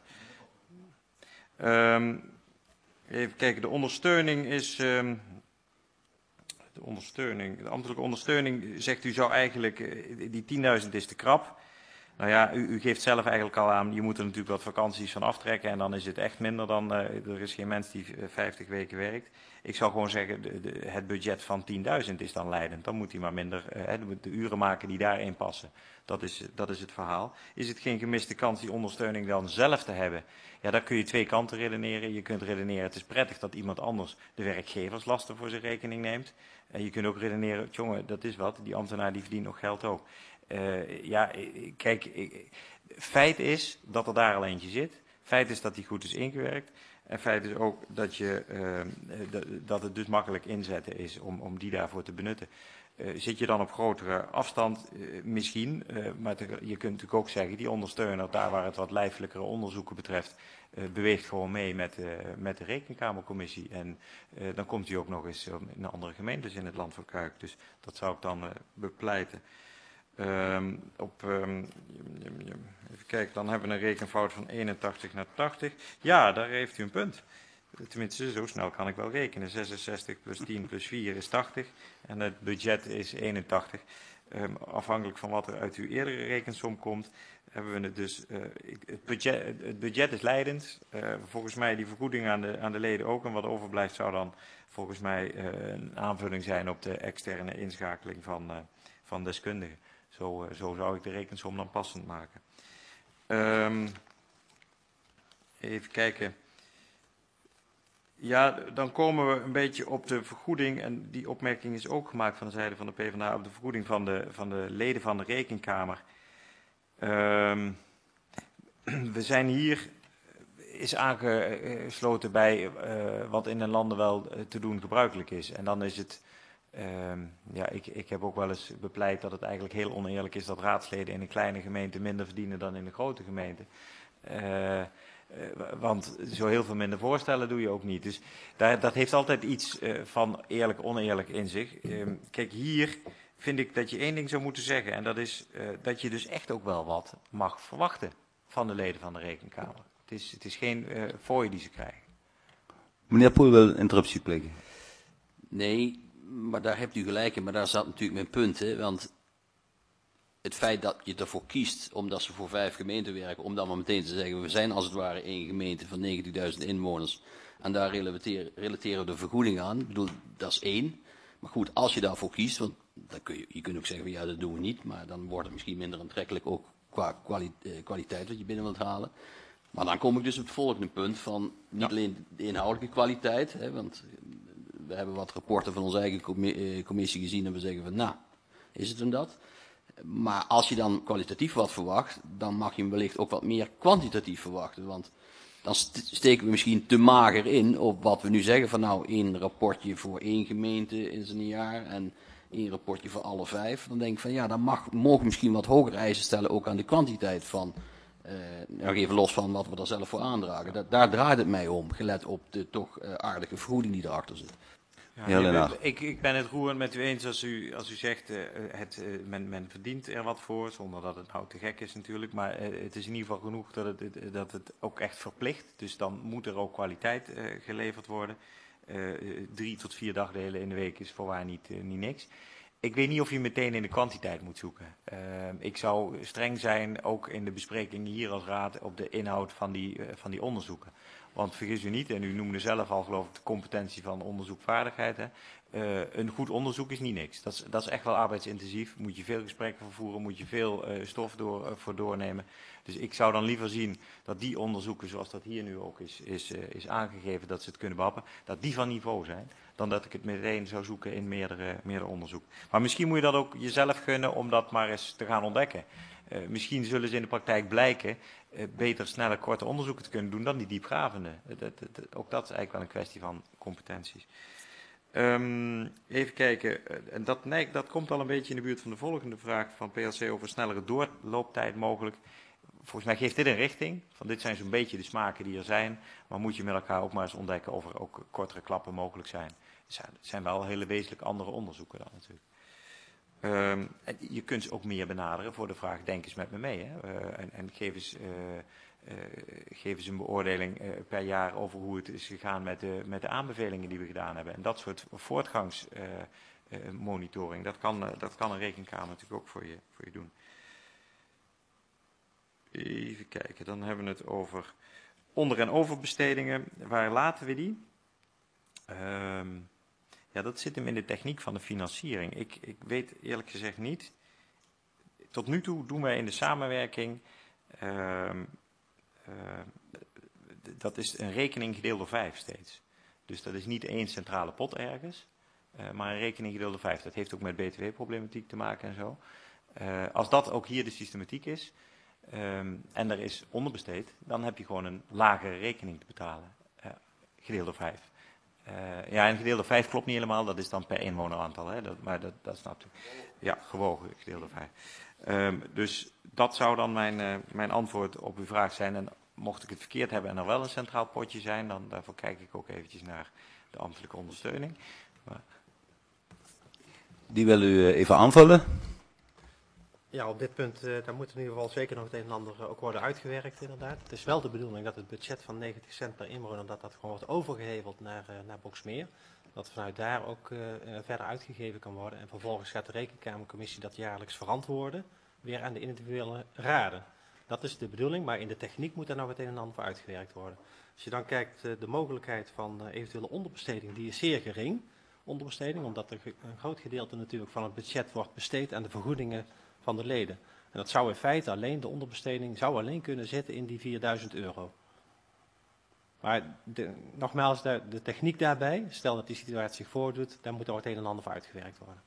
[SPEAKER 10] Um, even kijken, de ondersteuning is... Um, de ondersteuning, de ambtelijke ondersteuning, zegt u, zou eigenlijk... Uh, die tienduizend is te krap. Nou ja, u, u geeft zelf eigenlijk al aan, je moet er natuurlijk wat vakanties van aftrekken en dan is het echt minder dan, uh, er is geen mens die vijftig weken werkt. Ik zou gewoon zeggen, de, de, het budget van tienduizend is dan leidend. Dan moet hij maar minder, uh, de uren maken die daarin passen. Dat is, dat is het verhaal. Is het geen gemiste kans die ondersteuning dan zelf te hebben? Ja, daar kun je twee kanten redeneren. Je kunt redeneren, het is prettig dat iemand anders de werkgeverslasten voor zijn rekening neemt. En je kunt ook redeneren, jongen, dat is wat, die ambtenaar die verdient nog geld ook. Uh, ja, kijk, feit is dat er daar al eentje zit. Feit is dat die goed is ingewerkt. En feit is ook dat, je, uh, dat het dus makkelijk inzetten is om, om die daarvoor te benutten. Uh, zit je dan op grotere afstand? Uh, misschien. Uh, maar te, je kunt natuurlijk ook zeggen, die ondersteuner, daar waar het wat lijfelijkere onderzoeken betreft, uh, beweegt gewoon mee met, uh, met de Rekenkamercommissie. En uh, dan komt hij ook nog eens in andere gemeentes in het land van Kuik. Dus dat zou ik dan uh, bepleiten. Um, op, um, even kijken, dan hebben we een rekenfout van eenentachtig naar tachtig. Ja, daar heeft u een punt. Tenminste, zo snel kan ik wel rekenen. zesenzestig plus tien plus vier is tachtig. En het budget is eenentachtig. Um, afhankelijk van wat er uit uw eerdere rekensom komt, hebben we het dus... Uh, het, budget, het budget is leidend. Uh, volgens mij die vergoeding aan de, aan de leden ook. En wat overblijft zou dan volgens mij uh, een aanvulling zijn op de externe inschakeling van, uh, van deskundigen. Zo, zo zou ik de rekensom dan passend maken. Um, even kijken. Ja, dan komen we een beetje op de vergoeding. En die opmerking is ook gemaakt van de zijde van de PvdA op de vergoeding van de, van de leden van de Rekenkamer. Um, we zijn hier, is aangesloten bij uh, wat in de landen wel te doen gebruikelijk is. En dan is het... Um, ja, ik, ik heb ook wel eens bepleit dat het eigenlijk heel oneerlijk is dat raadsleden in een kleine gemeente minder verdienen dan in een grote gemeente. Uh, uh, want zo heel veel minder voorstellen doe je ook niet. Dus daar, dat heeft altijd iets uh, van eerlijk oneerlijk in zich. Um, kijk, hier vind ik dat je één ding zou moeten zeggen. En dat is uh, dat je dus echt ook wel wat mag verwachten van de leden van de Rekenkamer. Het is, het is geen uh, fooi die ze krijgen.
[SPEAKER 1] Meneer Poel wil een interruptie plegen.
[SPEAKER 9] Nee... Maar daar hebt u gelijk in, maar daar zat natuurlijk mijn punt. Hè? Want het feit dat je ervoor kiest, omdat ze voor vijf gemeenten werken, om dan maar meteen te zeggen, we zijn als het ware één gemeente van negentigduizend inwoners. En daar relateren, relateren we de vergoeding aan. Ik bedoel, dat is één. Maar goed, als je daarvoor kiest, want dan kun je, je kunt ook zeggen, ja, dat doen we niet. Maar dan wordt het misschien minder aantrekkelijk ook qua kwali, eh, kwaliteit wat je binnen wilt halen. Maar dan kom ik dus op het volgende punt van niet ja. alleen de inhoudelijke kwaliteit. Hè, want we hebben wat rapporten van onze eigen commissie gezien en we zeggen van, nou, is het hem dat? Maar als je dan kwalitatief wat verwacht, dan mag je hem wellicht ook wat meer kwantitatief verwachten. Want dan steken we misschien te mager in op wat we nu zeggen van nou één rapportje voor één gemeente in zijn jaar en één rapportje voor alle vijf. Dan denk ik van ja, dan mag, mogen we misschien wat hoger eisen stellen ook aan de kwantiteit van, uh, nog even los van wat we er zelf voor aandragen. Da daar draait het mij om, gelet op de toch uh, aardige vergoeding die erachter zit.
[SPEAKER 10] Ja, ik, ik ben het roerend met u eens als u, als u zegt, uh, het, uh, men, men verdient er wat voor, zonder dat het nou te gek is natuurlijk. Maar uh, het is in ieder geval genoeg dat het, uh, dat het ook echt verplicht. Dus dan moet er ook kwaliteit uh, geleverd worden. Uh, drie tot vier dagdelen in de week is voorwaar niet, uh, niet niks. Ik weet niet of je meteen in de kwantiteit moet zoeken. Uh, ik zou streng zijn, ook in de besprekingen hier als raad, op de inhoud van die, uh, van die onderzoeken. Want vergis u niet, en u noemde zelf al geloof ik de competentie van onderzoekvaardigheid. Hè. Uh, een goed onderzoek is niet niks. Dat is, dat is echt wel arbeidsintensief. Moet je veel gesprekken vervoeren, moet je veel uh, stof door, uh, voor doornemen. Dus ik zou dan liever zien dat die onderzoeken, zoals dat hier nu ook is, is, uh, is aangegeven dat ze het kunnen behappen, dat die van niveau zijn. Dan dat ik het meteen zou zoeken in meerdere, meerdere onderzoek. Maar misschien moet je dat ook jezelf gunnen om dat maar eens te gaan ontdekken. Uh, misschien zullen ze in de praktijk blijken uh, beter, sneller, korte onderzoeken te kunnen doen dan die diepgravende. Uh, dat, dat, ook dat is eigenlijk wel een kwestie van competenties. Um, even kijken, uh, en dat, nee, dat komt al een beetje in de buurt van de volgende vraag van P L C over snellere doorlooptijd mogelijk. Volgens mij geeft dit een richting, van dit zijn zo'n beetje de smaken die er zijn, maar moet je met elkaar ook maar eens ontdekken of er ook kortere klappen mogelijk zijn. Het zijn wel hele wezenlijk andere onderzoeken dan natuurlijk. Um, en je kunt ze ook meer benaderen voor de vraag, denk eens met me mee. Hè? Uh, en, en geef, eens, uh, uh, geef eens een beoordeling uh, per jaar over hoe het is gegaan met de, met de aanbevelingen die we gedaan hebben. En dat soort voortgangsmonitoring, uh, uh, dat, kan, uh, dat kan een rekenkamer natuurlijk ook voor je, voor je doen. Even kijken, dan hebben we het over onder- en overbestedingen. Waar laten we die? Um, Ja, dat zit hem in de techniek van de financiering. Ik, ik weet eerlijk gezegd niet. Tot nu toe doen wij in de samenwerking, uh, uh, dat is een rekening gedeeld door vijf steeds. Dus dat is niet één centrale pot ergens, uh, maar een rekening gedeeld door vijf. Dat heeft ook met B T W-problematiek te maken en zo. Uh, als dat ook hier de systematiek is, um, en er is onderbesteed, dan heb je gewoon een lagere rekening te betalen, uh, gedeeld door vijf. Uh, ja, en gedeeld door vijf klopt niet helemaal, dat is dan per inwoneraantal, hè? Dat, maar dat, dat snapt u. Ja, gewogen, gedeeld door vijf. Um, dus dat zou dan mijn, uh, mijn antwoord op uw vraag zijn. En mocht ik het verkeerd hebben en er wel een centraal potje zijn, dan daarvoor kijk ik ook eventjes naar de ambtelijke ondersteuning. Maar...
[SPEAKER 1] Die wil u even aanvullen.
[SPEAKER 11] Ja, op dit punt uh, daar moet in ieder geval zeker nog het een en ander uh, ook worden uitgewerkt inderdaad. Het is wel de bedoeling dat het budget van negentig cent per inwoner, dat dat gewoon wordt overgeheveld naar, uh, naar Boxmeer. Dat vanuit daar ook uh, uh, verder uitgegeven kan worden. En vervolgens gaat de Rekenkamercommissie dat jaarlijks verantwoorden, weer aan de individuele raden. Dat is de bedoeling, maar in de techniek moet daar nog het een en ander voor uitgewerkt worden. Als je dan kijkt, uh, de mogelijkheid van uh, eventuele onderbesteding, die is zeer gering. Onderbesteding, omdat er een groot gedeelte natuurlijk van het budget wordt besteed aan de vergoedingen van de leden. En dat zou in feite alleen, de onderbesteding zou alleen kunnen zitten in die vierduizend euro. Maar de, nogmaals, de, de techniek daarbij, stel dat die situatie zich voordoet, daar moet er het een en ander voor uitgewerkt worden.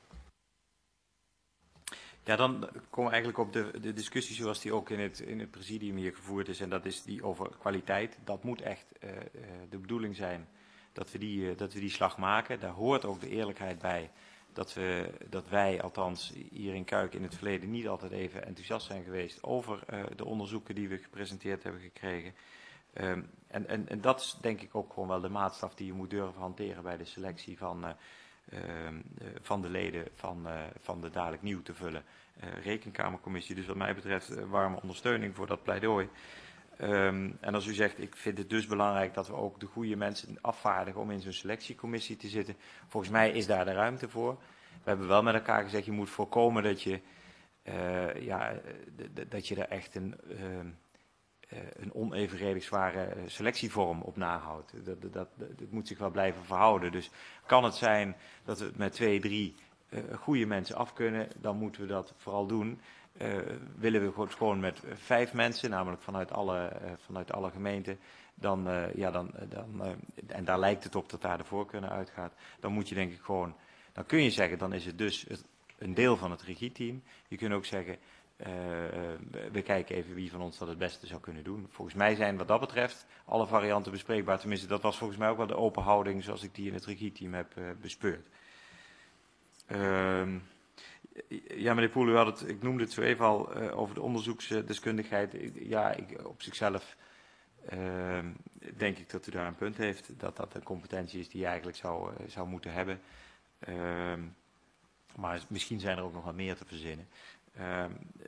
[SPEAKER 10] Ja, dan komen we eigenlijk op de, de discussie zoals die ook in het, in het presidium hier gevoerd is. En dat is die over kwaliteit. Dat moet echt uh, uh, de bedoeling zijn dat we, die, uh, dat we die slag maken. Daar hoort ook de eerlijkheid bij. Dat, we, dat wij, althans hier in Kuik in het verleden, niet altijd even enthousiast zijn geweest over uh, de onderzoeken die we gepresenteerd hebben gekregen. Um, en, en, en dat is denk ik ook gewoon wel de maatstaf die je moet durven hanteren bij de selectie van, uh, uh, van de leden van, uh, van de dadelijk nieuw te vullen uh, rekenkamercommissie. Dus wat mij betreft uh, warme ondersteuning voor dat pleidooi. Um, en als u zegt, ik vind het dus belangrijk dat we ook de goede mensen afvaardigen om in zo'n selectiecommissie te zitten. Volgens mij is daar de ruimte voor. We hebben wel met elkaar gezegd, je moet voorkomen dat je uh, ja, dat je daar echt een, uh, uh, een onevenredig zware selectievorm op nahoudt. Dat, dat, dat, dat moet zich wel blijven verhouden. Dus kan het zijn dat we het met twee, drie uh, goede mensen af kunnen, dan moeten we dat vooral doen. Uh, willen we gewoon met vijf mensen, namelijk vanuit alle, uh, vanuit alle gemeenten, dan, uh, ja, dan, dan, uh, en daar lijkt het op dat daar de voorkeur naar uitgaat, dan moet je denk ik gewoon, dan kun je zeggen, dan is het dus het, een deel van het regieteam. Je kunt ook zeggen, uh, we kijken even wie van ons dat het beste zou kunnen doen. Volgens mij zijn wat dat betreft alle varianten bespreekbaar, tenminste dat was volgens mij ook wel de open houding zoals ik die in het regieteam heb uh, bespeurd. Uh, Ja, meneer Poel, u had het, ik noemde het zo even al uh, over de onderzoeksdeskundigheid. Ja, ik, op zichzelf uh, denk ik dat u daar een punt heeft. Dat dat een competentie is die je eigenlijk zou, uh, zou moeten hebben. Uh, maar misschien zijn er ook nog wat meer te verzinnen. Uh,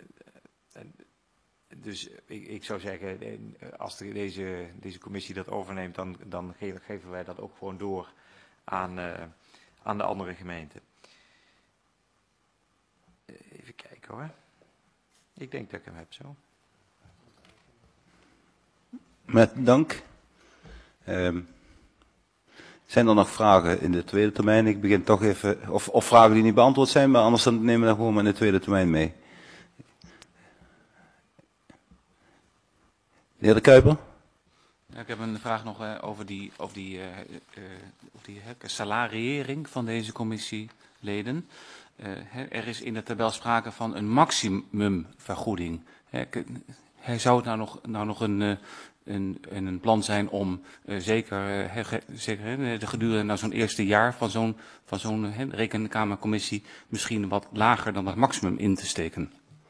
[SPEAKER 10] dus ik, ik zou zeggen, als de, deze, deze commissie dat overneemt, dan, dan geven wij dat ook gewoon door aan, uh, aan de andere gemeenten. Even kijken hoor. Ik denk dat ik hem heb zo.
[SPEAKER 1] Met dank. Um, zijn er nog vragen in de tweede termijn? Ik begin toch even, of, of vragen die niet beantwoord zijn, maar anders dan nemen we dat gewoon in de tweede termijn mee. De heer De Kuiper.
[SPEAKER 4] Ja, ik heb een vraag nog uh, over die, over die, uh, uh, over die uh, salariëring van deze commissieleden. Uh, he, er is in de tabel sprake van een maximumvergoeding. He, he, zou het nou nog, nou nog een, uh, een, een plan zijn om uh, zeker, uh, he, zeker he, de gedurende nou zo'n eerste jaar van zo'n van zo'n he, rekenkamercommissie misschien wat lager dan dat maximum in te steken?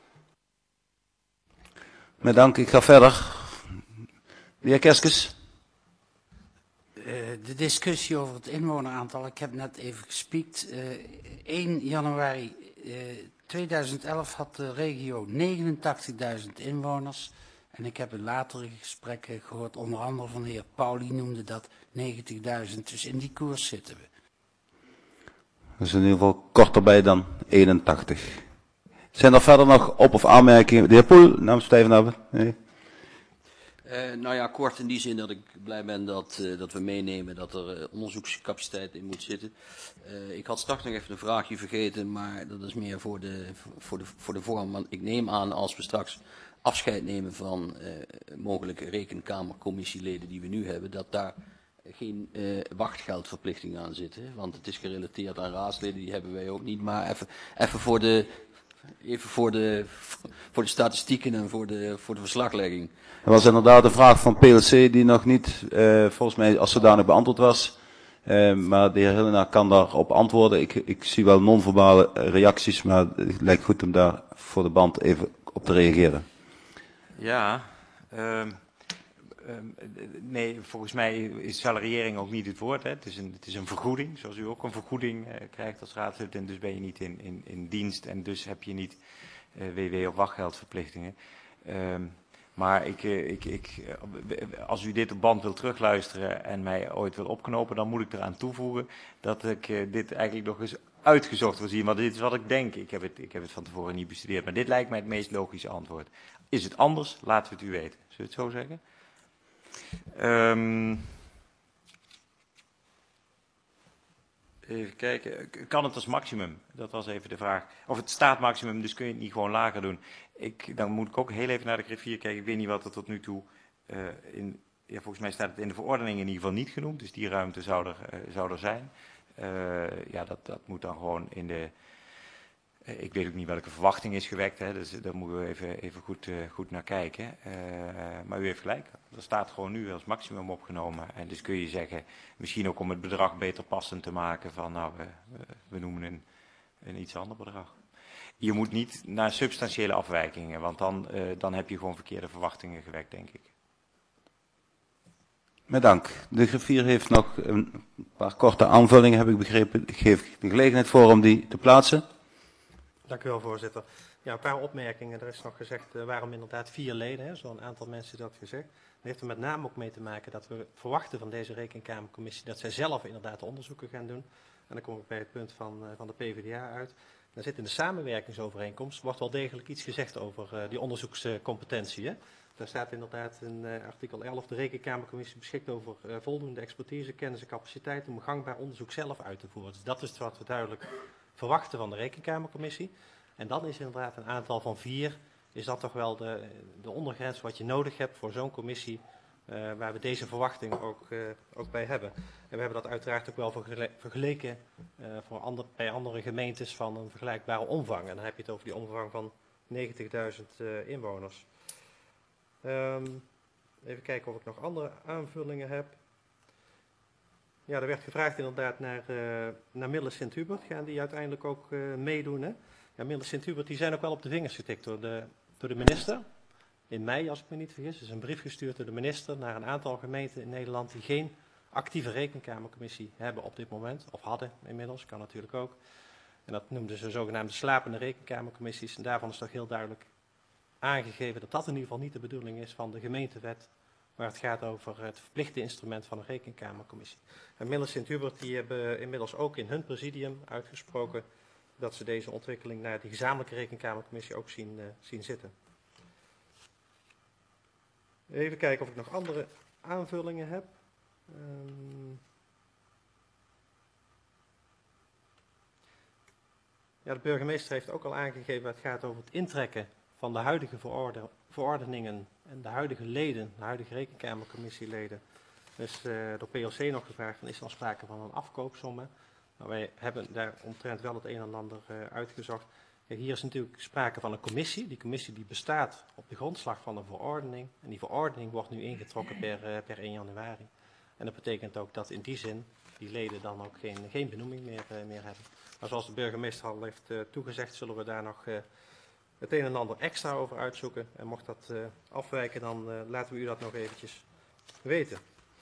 [SPEAKER 1] Met dank, ik ga verder. De heer Kerskes.
[SPEAKER 6] Uh, de discussie over het inwoneraantal, ik heb net even gespiekt. Uh, één januari uh, tweeduizend elf had de regio negenentachtigduizend inwoners. En ik heb in latere gesprekken gehoord, onder andere van de heer Paul, die noemde dat negentigduizend. Dus in die koers zitten we.
[SPEAKER 1] Dat is in ieder geval korter bij dan eenentachtig. Zijn er verder nog op- of aanmerkingen? De heer Poel, namens Partij van de Arbeid? Nee.
[SPEAKER 9] Uh, nou ja, kort in die zin dat ik blij ben dat, uh, dat we meenemen dat er uh, onderzoekscapaciteit in moet zitten. Uh, ik had straks nog even een vraagje vergeten, maar dat is meer voor de, voor de, voor de vorm. Want ik neem aan als we straks afscheid nemen van uh, mogelijke rekenkamercommissieleden die we nu hebben, dat daar geen uh, wachtgeldverplichting aan zit. Hè? Want het is gerelateerd aan raadsleden, die hebben wij ook niet. Maar even, even voor de... Even voor de, voor de statistieken en voor de, voor de verslaglegging.
[SPEAKER 1] Er was inderdaad een vraag van P L C die nog niet, uh, volgens mij als zodanig beantwoord was. Uh, maar de heer Hillenaar kan daarop antwoorden. Ik, ik zie wel non-verbale reacties, maar het lijkt goed om daar voor de band even op te reageren.
[SPEAKER 10] Ja, um, um, nee, volgens mij is salariëring ook niet het woord. Hè. Het is een, het is een vergoeding, zoals u ook een vergoeding uh, krijgt als raadslid. En dus ben je niet in, in, in dienst en dus heb je niet uh, W W of wachtgeldverplichtingen. Um, maar ik, uh, ik, ik, uh, als u dit op band wil terugluisteren en mij ooit wil opknopen, dan moet ik eraan toevoegen dat ik uh, dit eigenlijk nog eens uitgezocht wil zien. Want dit is wat ik denk. Ik heb, het, ik heb het van tevoren niet bestudeerd. Maar dit lijkt mij het meest logische antwoord. Is het anders? Laten we het u weten. Zullen we het zo zeggen? Um, even kijken. Kan het als maximum? Dat was even de vraag. Of het staat maximum, dus kun je het niet gewoon lager doen. Ik, dan moet ik ook heel even naar de griffier kijken. Ik weet niet wat er tot nu toe uh, in... Ja, volgens mij staat het in de verordening in ieder geval niet genoemd. Dus die ruimte zou er, uh, zou er zijn. Uh, ja, dat, dat moet dan gewoon in de... Uh, ik weet ook niet welke verwachting is gewekt, hè, dus daar moeten we even, even goed, uh, goed naar kijken. Uh, maar u heeft gelijk, er staat gewoon nu als maximum opgenomen. En dus kun je zeggen, misschien ook om het bedrag beter passend te maken van, nou, we, we noemen een, een iets ander bedrag. Je moet niet naar substantiële afwijkingen, want dan, uh, dan heb je gewoon verkeerde verwachtingen gewekt, denk ik.
[SPEAKER 1] Met dank. De griffier heeft nog een paar korte aanvullingen, heb ik begrepen. Ik geef de gelegenheid voor om die te plaatsen.
[SPEAKER 11] Dank u wel, voorzitter. Ja, een paar opmerkingen. Er is nog gezegd, er uh, waarom inderdaad vier leden, hè, zo'n aantal mensen dat gezegd. heeft er met name ook mee te maken dat we verwachten van deze rekenkamercommissie dat zij zelf inderdaad de onderzoeken gaan doen. En dan kom ik bij het punt van, uh, van de P v d A uit. Daar zit in de samenwerkingsovereenkomst, wordt wel degelijk iets gezegd over uh, die onderzoekscompetentie. Hè? Daar staat inderdaad in uh, artikel elf, de rekenkamercommissie beschikt over uh, voldoende expertise, kennis en capaciteit om gangbaar onderzoek zelf uit te voeren. Dus dat is wat we duidelijk verwachten van de rekenkamercommissie. En dan is inderdaad een aantal van vier, is dat toch wel de, de ondergrens wat je nodig hebt voor zo'n commissie, uh, waar we deze verwachting ook, uh, ook bij hebben. En we hebben dat uiteraard ook wel vergele vergeleken uh, voor ander, bij andere gemeentes van een vergelijkbare omvang. En dan heb je het over die omvang van negentigduizend uh, inwoners. Um, even kijken of ik nog andere aanvullingen heb. Ja, er werd gevraagd inderdaad naar, uh, naar Mille Sint-Hubert. Gaan die uiteindelijk ook uh, meedoen? Hè? Ja, Mille Sint-Hubert die zijn ook wel op de vingers getikt door de, door de minister. In mei, als ik me niet vergis, is een brief gestuurd door de minister naar een aantal gemeenten in Nederland die geen actieve rekenkamercommissie hebben op dit moment. Of hadden inmiddels, kan natuurlijk ook. En dat noemden ze zogenaamde slapende rekenkamercommissies. En daarvan is toch heel duidelijk aangegeven dat dat in ieder geval niet de bedoeling is van de gemeentewet, waar het gaat over het verplichte instrument van een rekenkamercommissie. En Mille Sint-Hubert die hebben inmiddels ook in hun presidium uitgesproken dat ze deze ontwikkeling naar die gezamenlijke rekenkamercommissie ook zien, uh, zien zitten. Even kijken of ik nog andere aanvullingen heb. Um... Ja, de burgemeester heeft ook al aangegeven, het gaat over het intrekken van de huidige verorde verordeningen en de huidige leden, de huidige rekenkamercommissieleden. Dus uh, door P L C nog gevraagd, van, is er dan sprake van een afkoopsom? Nou, wij hebben daar omtrent wel het een en ander uh, uitgezocht. Kijk, hier is natuurlijk sprake van een commissie. Die commissie die bestaat op de grondslag van een verordening. En die verordening wordt nu ingetrokken per, uh, per één januari. En dat betekent ook dat in die zin die leden dan ook geen, geen benoeming meer, uh, meer hebben. Maar zoals de burgemeester al heeft uh, toegezegd, zullen we daar nog uh, het een en ander extra over uitzoeken. En mocht dat uh, afwijken, dan uh, laten we u dat nog eventjes weten.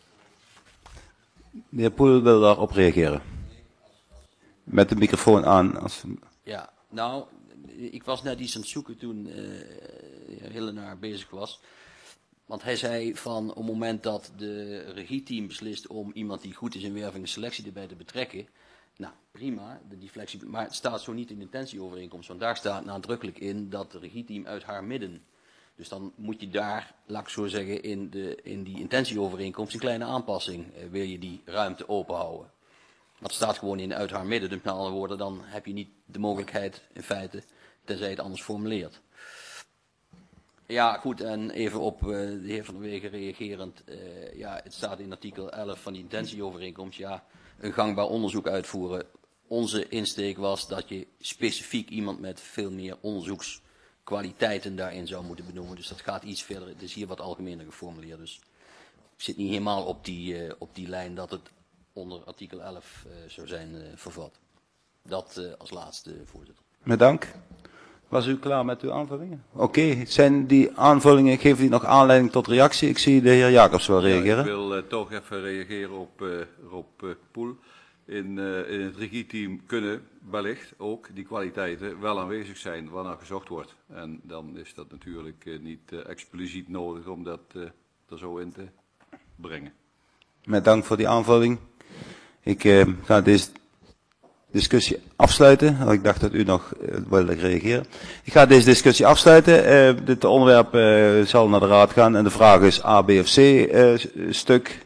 [SPEAKER 1] De heer Poel wil daarop reageren. Met de microfoon aan. Als...
[SPEAKER 9] Ja, nou, ik was net iets aan het zoeken toen uh, Hillenaar bezig was. Want hij zei van op het moment dat de regieteam beslist om iemand die goed is in werving en selectie erbij te betrekken. Nou, prima, die flexibel, maar het staat zo niet in de intentieovereenkomst. Want daar staat nadrukkelijk in dat het regieteam uit haar midden. Dus dan moet je daar, laat ik zo zeggen, in, de, in die intentieovereenkomst een kleine aanpassing. Uh, wil je die ruimte openhouden. Maar het staat gewoon in uit haar midden. Dus met andere woorden, dan heb je niet de mogelijkheid in feite, tenzij je het anders formuleert. Ja, goed, en even op uh, de heer Van der Wegen reagerend. Uh, ja, het staat in artikel elf van die intentieovereenkomst. Ja, een gangbaar onderzoek uitvoeren. Onze insteek was dat je specifiek iemand met veel meer onderzoekskwaliteiten daarin zou moeten benoemen. Dus dat gaat iets verder. Het is hier wat algemener geformuleerd. Dus ik zit niet helemaal op die, uh, op die lijn dat het onder artikel elf uh, zou zijn uh, vervat. Dat uh, als laatste, voorzitter.
[SPEAKER 1] Met dank. Was u klaar met uw aanvullingen? Oké, okay. Zijn die aanvullingen, geven die nog aanleiding tot reactie? Ik zie de heer Jacobs wel reageren.
[SPEAKER 5] Ja, ik wil uh, toch even reageren op uh, Rob uh, Poel. In, uh, in het regieteam kunnen wellicht ook die kwaliteiten wel aanwezig zijn waarnaar gezocht wordt. En dan is dat natuurlijk uh, niet uh, expliciet nodig om dat uh, er zo in te brengen.
[SPEAKER 1] Met dank voor die aanvulling. Ik uh, ga deze discussie afsluiten. Ik dacht dat u nog uh, wilde reageren. Ik ga deze discussie afsluiten. Uh, dit onderwerp uh, zal naar de raad gaan en de vraag is A, B of C uh, stuk.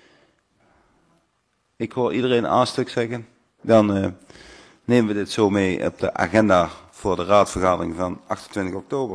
[SPEAKER 1] Ik hoor iedereen A-stuk zeggen. Dan uh, nemen we dit zo mee op de agenda voor de raadsvergadering van achtentwintig oktober.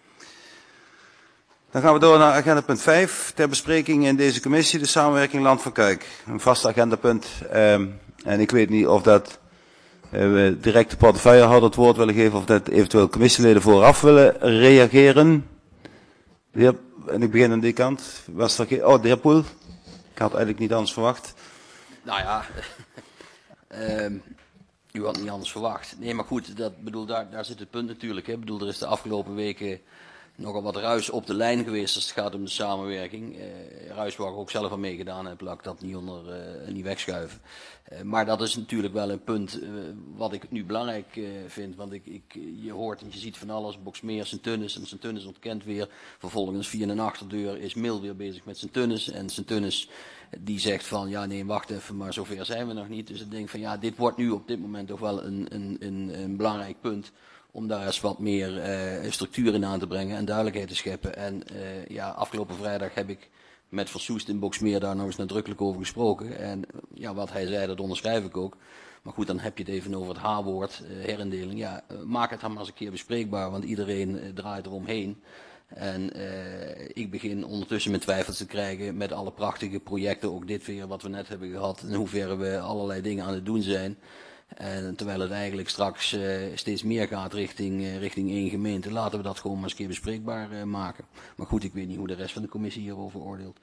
[SPEAKER 1] Dan gaan we door naar agenda punt vijf. Ter bespreking in deze commissie de samenwerking Land van Kuik. Een vast agendapunt. Um, en ik weet niet of dat uh, we direct de portefeuillehouder het woord willen geven of dat eventueel commissieleden vooraf willen reageren. De heer, en ik begin aan die kant. Was er geen, oh, de heer Poel. Ik had eigenlijk niet anders verwacht.
[SPEAKER 9] Nou ja, uh, u had niet anders verwacht. Nee, maar goed, dat, bedoel, daar, daar zit het punt natuurlijk. Hè. Bedoel, er is de afgelopen weken nogal wat ruis op de lijn geweest als het gaat om de samenwerking. Uh, ruis waar ik ook zelf aan meegedaan heb, laat ik dat niet, onder, uh, niet wegschuiven. Uh, maar dat is natuurlijk wel een punt uh, wat ik nu belangrijk uh, vind. Want ik, ik, je hoort en je ziet van alles, Boxmeer, Sint-Tunis. En Sint-Tunis ontkent weer. Vervolgens via een achterdeur is Mil weer bezig met Sint-Tunis. En Sint-Tunis die zegt van, ja nee, wacht even, maar zover zijn we nog niet. Dus ik denk van, ja, dit wordt nu op dit moment toch wel een, een, een, een belangrijk punt. Om daar eens wat meer uh, structuur in aan te brengen en duidelijkheid te scheppen. En uh, ja, afgelopen vrijdag heb ik met Van Soest in Boxmeer daar nog eens nadrukkelijk over gesproken. En ja, wat hij zei, dat onderschrijf ik ook. Maar goed, dan heb je het even over het H-woord, uh, herindeling. Ja, uh, maak het dan maar eens een keer bespreekbaar, want iedereen uh, draait eromheen. En uh, ik begin ondertussen mijn twijfels te krijgen met alle prachtige projecten, ook dit weer wat we net hebben gehad, in hoeverre we allerlei dingen aan het doen zijn. En terwijl het eigenlijk straks uh, steeds meer gaat richting, uh, richting één gemeente, laten we dat gewoon maar eens een keer bespreekbaar uh, maken. Maar goed, ik weet niet hoe de rest van de commissie hierover oordeelt.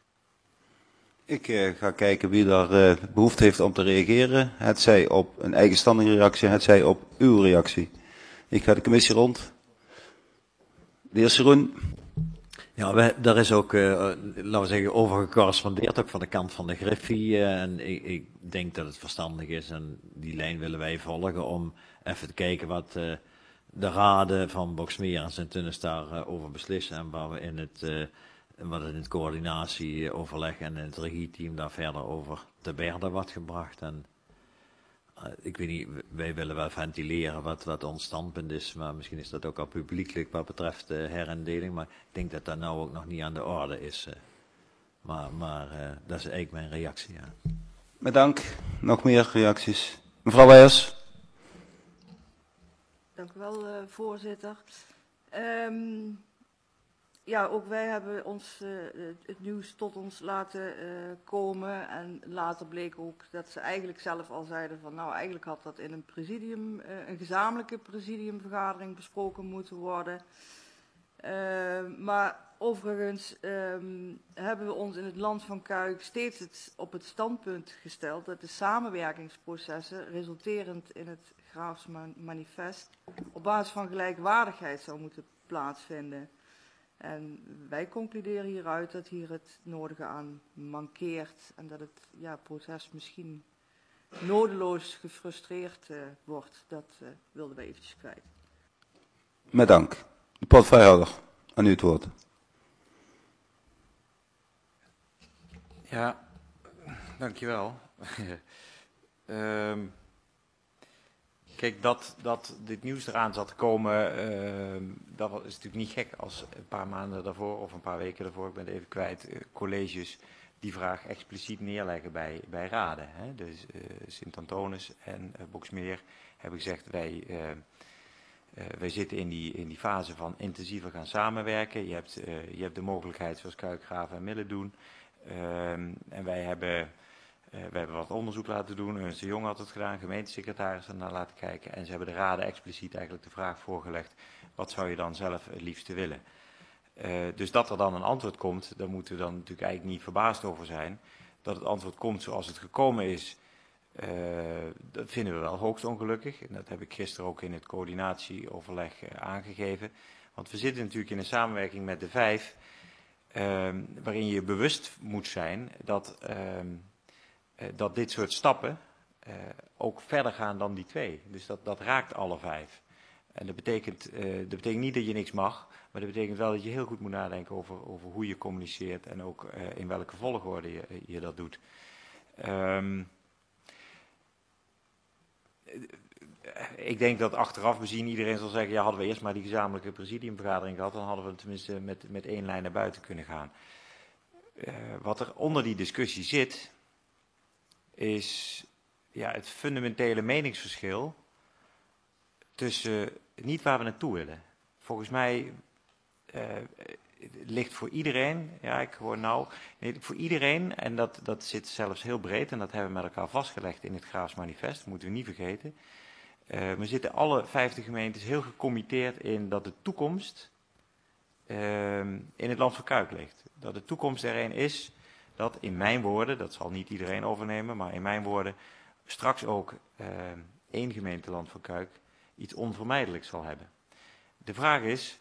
[SPEAKER 1] Ik uh, ga kijken wie daar uh, behoefte heeft om te reageren. Het zij op een eigenstandige reactie, het zij op uw reactie. Ik ga de commissie rond. De heer Jeroen.
[SPEAKER 12] Ja, wij, daar is ook, uh, laten we zeggen, over gecorrespondeerd, ook van de kant van de Griffie. Uh, en ik, ik denk dat het verstandig is, en die lijn willen wij volgen, om even te kijken wat uh, de raden van Boxmeer en Sint-Tunis daarover uh, over beslissen. En waar we in het, uh, wat in het coördinatieoverleg en in het regieteam daar verder over te berde wordt gebracht. En uh, ik weet niet, wij willen wel ventileren wat, wat ons standpunt is, maar misschien is dat ook al publiekelijk wat betreft de herindeling. Maar ik denk dat dat nou ook nog niet aan de orde is. Uh, maar maar uh, dat is eigenlijk mijn reactie. Ja.
[SPEAKER 1] Met dank. Nog meer reacties. Mevrouw Weijers.
[SPEAKER 2] Dank u wel, uh, voorzitter. Um, ja, ook wij hebben ons, uh, het nieuws tot ons laten uh, komen. En later bleek ook dat ze eigenlijk zelf al zeiden van, nou, eigenlijk had dat in een presidium, uh, een gezamenlijke presidiumvergadering besproken moeten worden. Uh, maar overigens um, hebben we ons in het Land van Cuijk steeds het, op het standpunt gesteld dat de samenwerkingsprocessen resulterend in het Graafs Manifest op basis van gelijkwaardigheid zou moeten plaatsvinden. En wij concluderen hieruit dat hier het nodige aan mankeert en dat het ja, proces misschien nodeloos gefrustreerd uh, wordt. Dat uh, wilden we eventjes kwijt.
[SPEAKER 1] Met dank. De portefeuillehouder, aan u het woord.
[SPEAKER 10] Ja, dankjewel. um, kijk, dat, dat dit nieuws eraan zat te komen, uh, dat is natuurlijk niet gek als een paar maanden daarvoor of een paar weken daarvoor, ik ben het even kwijt, uh, colleges die vraag expliciet neerleggen bij, bij raden. Hè? Dus uh, Sint-Antonis en uh, Boxmeer hebben gezegd, wij, uh, uh, wij zitten in die, in die fase van intensiever gaan samenwerken. Je hebt, uh, je hebt de mogelijkheid zoals Cuijk, Graven en Mille doen. Uh, en wij hebben, uh, wij hebben wat onderzoek laten doen, Ernst de Jong had het gedaan, gemeentesecretaris naar laten kijken. En ze hebben de raden expliciet eigenlijk de vraag voorgelegd, wat zou je dan zelf het liefste willen? Uh, dus dat er dan een antwoord komt, daar moeten we dan natuurlijk eigenlijk niet verbaasd over zijn. Dat het antwoord komt zoals het gekomen is, uh, dat vinden we wel hoogst ongelukkig. En dat heb ik gisteren ook in het coördinatieoverleg uh, aangegeven. Want we zitten natuurlijk in een samenwerking met de vijf, uh, waarin je bewust moet zijn dat, uh, uh, dat dit soort stappen uh, ook verder gaan dan die twee. Dus dat, dat raakt alle vijf. En dat betekent, uh, dat betekent niet dat je niks mag, maar dat betekent wel dat je heel goed moet nadenken over, over hoe je communiceert en ook uh, in welke volgorde je, je dat doet. Um, ik denk dat achteraf bezien iedereen zal zeggen, ja, hadden we eerst maar die gezamenlijke presidiumvergadering gehad, dan hadden we tenminste met, met één lijn naar buiten kunnen gaan. Uh, wat er onder die discussie zit, is ja, het fundamentele meningsverschil tussen niet waar we naartoe willen. Volgens mij uh, ligt voor iedereen, ja ik hoor nou, nee, voor iedereen, en dat, dat zit zelfs heel breed, en dat hebben we met elkaar vastgelegd in het Graafs Manifest, moeten we niet vergeten. Uh, we zitten alle vijftig gemeentes heel gecommitteerd in dat de toekomst uh, in het Land van Cuijk ligt. Dat de toekomst er een is, dat in mijn woorden, dat zal niet iedereen overnemen, maar in mijn woorden, straks ook uh, één gemeente Land van Cuijk iets onvermijdelijks zal hebben. De vraag is,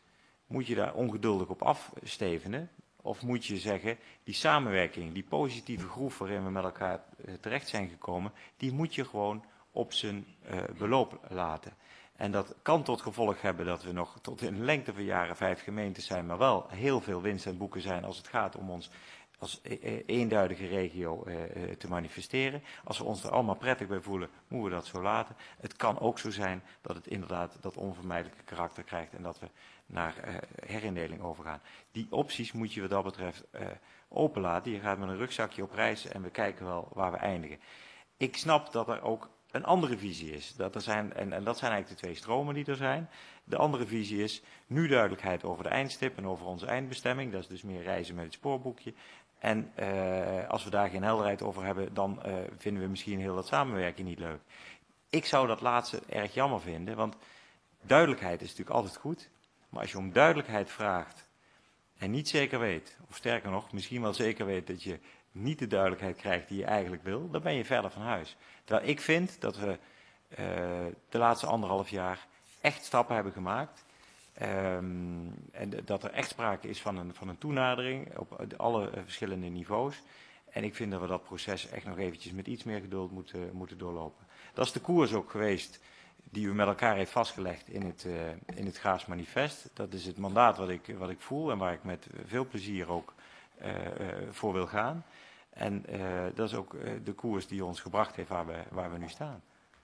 [SPEAKER 10] Moet je daar ongeduldig op afstevenen? Of moet je zeggen, die samenwerking, die positieve groef waarin we met elkaar uh, terecht zijn gekomen, die moet je gewoon op zijn uh, beloop laten. En dat kan tot gevolg hebben dat we nog tot in de lengte van jaren vijf gemeentes zijn, maar wel heel veel winst en boeken zijn als het gaat om ons als eenduidige regio uh, te manifesteren. Als we ons er allemaal prettig bij voelen, moeten we dat zo laten. Het kan ook zo zijn dat het inderdaad dat onvermijdelijke karakter krijgt en dat we naar uh, herindeling overgaan. Die opties moet je wat dat betreft uh, openlaten. Je gaat met een rugzakje op reis en we kijken wel waar we eindigen. Ik snap dat er ook een andere visie is. Dat er zijn, en, en dat zijn eigenlijk de twee stromen die er zijn. De andere visie is nu duidelijkheid over de eindstip en over onze eindbestemming. Dat is dus meer reizen met het spoorboekje. En uh, als we daar geen helderheid over hebben, dan uh, vinden we misschien heel dat samenwerking niet leuk. Ik zou dat laatste erg jammer vinden, want duidelijkheid is natuurlijk altijd goed. Maar als je om duidelijkheid vraagt en niet zeker weet, of sterker nog, misschien wel zeker weet dat je niet de duidelijkheid krijgt die je eigenlijk wil, dan ben je verder van huis. Terwijl ik vind dat we uh, de laatste anderhalf jaar echt stappen hebben gemaakt. Um, en dat er echt sprake is van een, van een toenadering op alle uh, verschillende niveaus. En ik vind dat we dat proces echt nog eventjes met iets meer geduld moeten, moeten doorlopen. Dat is de koers ook geweest die we met elkaar heeft vastgelegd in het, uh, in het Graafs Manifest. Dat is het mandaat wat ik, wat ik voel en waar ik met veel plezier ook uh, uh, voor wil gaan. En uh, dat is ook uh, de koers die ons gebracht heeft waar we, waar we nu staan.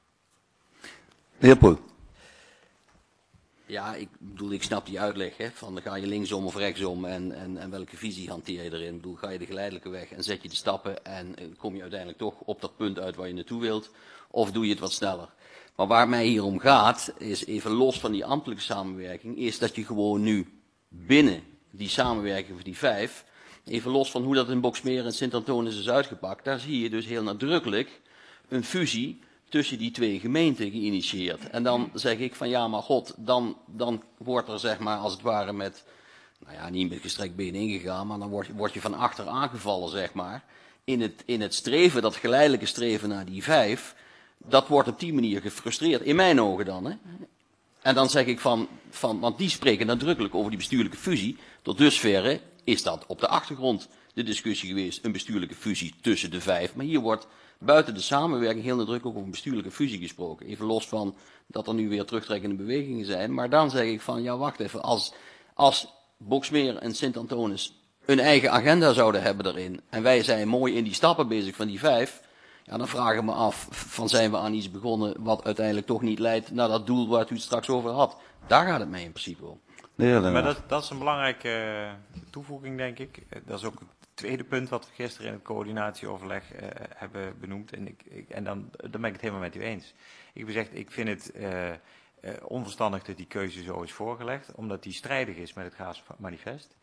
[SPEAKER 1] De heer Poel.
[SPEAKER 9] Ja, ik bedoel, ik snap die uitleg, hè, van ga je linksom of rechtsom en, en, en welke visie hanteer je erin. Ik bedoel, ga je de geleidelijke weg en zet je de stappen en kom je uiteindelijk toch op dat punt uit waar je naartoe wilt, of doe je het wat sneller. Maar waar mij hier om gaat, is even los van die ambtelijke samenwerking, is dat je gewoon nu binnen die samenwerking van die vijf, even los van hoe dat in Boxmeer en Sint-Antonis is uitgepakt, daar zie je dus heel nadrukkelijk een fusie tussen die twee gemeenten geïnitieerd. En dan zeg ik van ja, maar god, dan, dan wordt er zeg maar als het ware met, nou ja, niet met gestrekt been ingegaan, maar dan word je, word je van achter aangevallen, zeg maar. In het, in het streven, dat geleidelijke streven naar die vijf, dat wordt op die manier gefrustreerd, in mijn ogen dan. Hè? En dan zeg ik van, van, want die spreken nadrukkelijk over die bestuurlijke fusie. Tot dusverre is dat op de achtergrond de discussie geweest, een bestuurlijke fusie tussen de vijf. Maar hier wordt buiten de samenwerking heel nadrukkelijk over een bestuurlijke fusie gesproken. Even los van dat er nu weer terugtrekkende bewegingen zijn. Maar dan zeg ik van, ja wacht even, als, als Boxmeer en Sint-Antonis een eigen agenda zouden hebben daarin, en wij zijn mooi in die stappen bezig van die vijf, ja, dan vraag ik me af, van zijn we aan iets begonnen wat uiteindelijk toch niet leidt naar dat doel waar u het straks over had. Daar gaat het mee in principe om.
[SPEAKER 10] Ja, maar dat, dat is een belangrijke uh, toevoeging, denk ik. Dat is ook het tweede punt wat we gisteren in het coördinatieoverleg uh, hebben benoemd. En, ik, ik, en dan, dan ben ik het helemaal met u eens. Ik heb gezegd, ik vind het uh, uh, onverstandig dat die keuze zo is voorgelegd, omdat die strijdig is met het Graafs Manifest.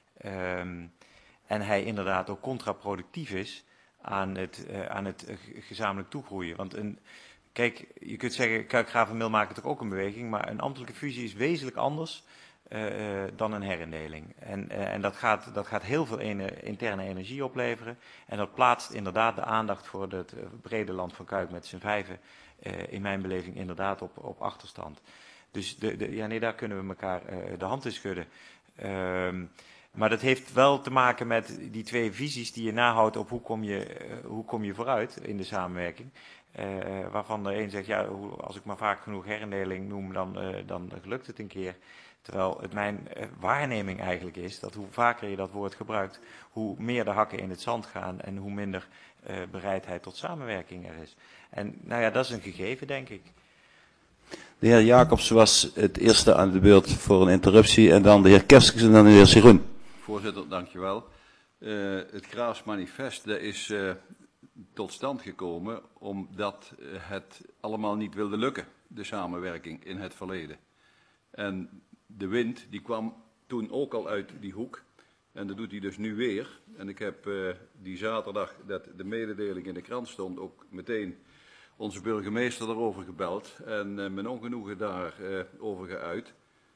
[SPEAKER 10] Um, en hij inderdaad ook contraproductief is aan het, uh, aan het uh, gezamenlijk toegroeien. Want een, kijk, je kunt zeggen, Kuik-Gravenmeel maken toch ook een beweging, maar een ambtelijke fusie is wezenlijk anders uh, uh, dan een herindeling. En, uh, en dat, gaat, dat gaat heel veel ene, interne energie opleveren. En dat plaatst inderdaad de aandacht voor het uh, brede land van Kuik met z'n vijven, uh, in mijn beleving inderdaad op, op achterstand. Dus de, de, ja, nee, daar kunnen we elkaar uh, de hand in schudden. Uh, Maar dat heeft wel te maken met die twee visies die je nahoudt op hoe kom je, uh, hoe kom je vooruit in de samenwerking. Uh, waarvan de een zegt, ja, als ik maar vaak genoeg herindeling noem, dan, uh, dan lukt het een keer. Terwijl het mijn uh, waarneming eigenlijk is dat hoe vaker je dat woord gebruikt, hoe meer de hakken in het zand gaan en hoe minder uh, bereidheid tot samenwerking er is. En nou ja, dat is een gegeven, denk ik.
[SPEAKER 1] De heer Jacobs was het eerste aan de beurt voor een interruptie en dan de heer Kerskens en dan de heer Siroen.
[SPEAKER 5] Voorzitter, dankjewel. Uh, het Graafs Manifest dat is uh, tot stand gekomen omdat het allemaal niet wilde lukken, de samenwerking in het verleden. En de wind die kwam toen ook al uit die hoek en dat doet hij dus nu weer. En ik heb uh, die zaterdag dat de mededeling in de krant stond ook meteen onze burgemeester daarover gebeld en uh, mijn ongenoegen daarover uh, over geuit.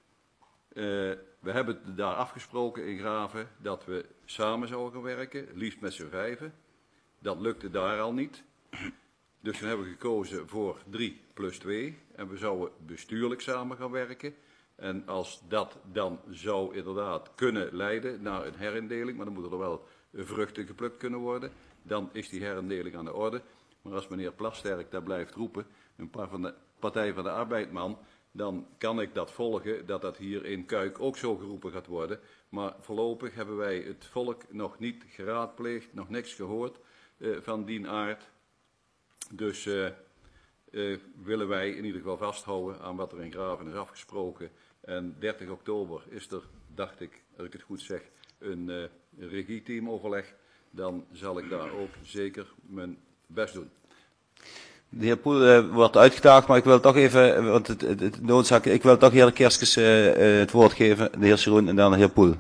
[SPEAKER 5] Uh, we hebben het daar afgesproken in Graven dat we samen zouden gaan werken, liefst met z'n vijven. Dat lukte daar al niet. Dus toen hebben we gekozen voor drie plus twee. En we zouden bestuurlijk samen gaan werken. En als dat dan zou inderdaad kunnen leiden naar een herindeling, maar dan moeten er wel vruchten geplukt kunnen worden, dan is die herindeling aan de orde. Maar als meneer Plasterk daar blijft roepen, een paar van de Partij van de Arbeid man, dan kan ik dat volgen, dat dat hier in Kuik ook zo geroepen gaat worden. Maar voorlopig hebben wij het volk nog niet geraadpleegd, nog niks gehoord uh, van die aard. Dus uh, uh, willen wij in ieder geval vasthouden aan wat er in Graven is afgesproken. En dertig oktober is er, dacht ik, als ik het goed zeg, een uh, regieteamoverleg. Dan zal ik daar ook zeker mijn best doen.
[SPEAKER 1] De heer Poel uh, wordt uitgedaagd, maar ik wil toch even, want het, het, het noodzaak, ik wil toch heer Kerskes uh, uh, het woord geven, de heer Jeroen en dan de heer Poel.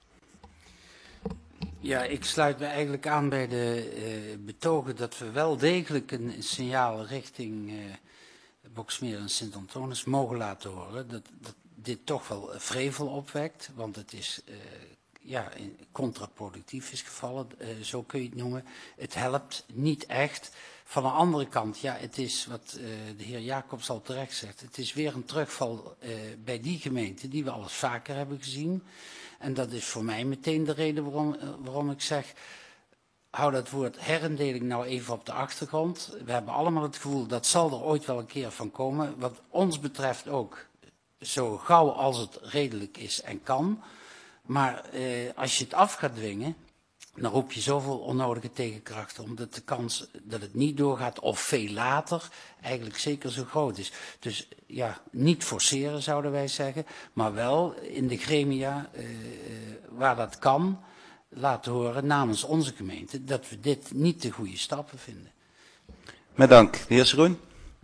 [SPEAKER 6] Ja, ik sluit me eigenlijk aan bij de uh, betogen dat we wel degelijk een, een signaal richting uh, Boxmeer en Sint-Antonis mogen laten horen. Dat, dat dit toch wel vrevel opwekt, want het is uh, ja, contraproductief is gevallen, uh, zo kun je het noemen. Het helpt niet echt. Van de andere kant, ja, het is wat uh, de heer Jacobs al terecht zegt. Het is weer een terugval uh, bij die gemeente die we al eens vaker hebben gezien. En dat is voor mij meteen de reden waarom, uh, waarom ik zeg, hou dat woord herindeling nou even op de achtergrond. We hebben allemaal het gevoel, dat zal er ooit wel een keer van komen. Wat ons betreft ook zo gauw als het redelijk is en kan. Maar uh, als je het af gaat dwingen, dan roep je zoveel onnodige tegenkrachten, omdat de kans dat het niet doorgaat of veel later eigenlijk zeker zo groot is. Dus ja, niet forceren zouden wij zeggen, maar wel in de gremia uh, waar dat kan laten horen namens onze gemeente dat we dit niet de goede stappen vinden.
[SPEAKER 1] Met dank. De heer Jeroen.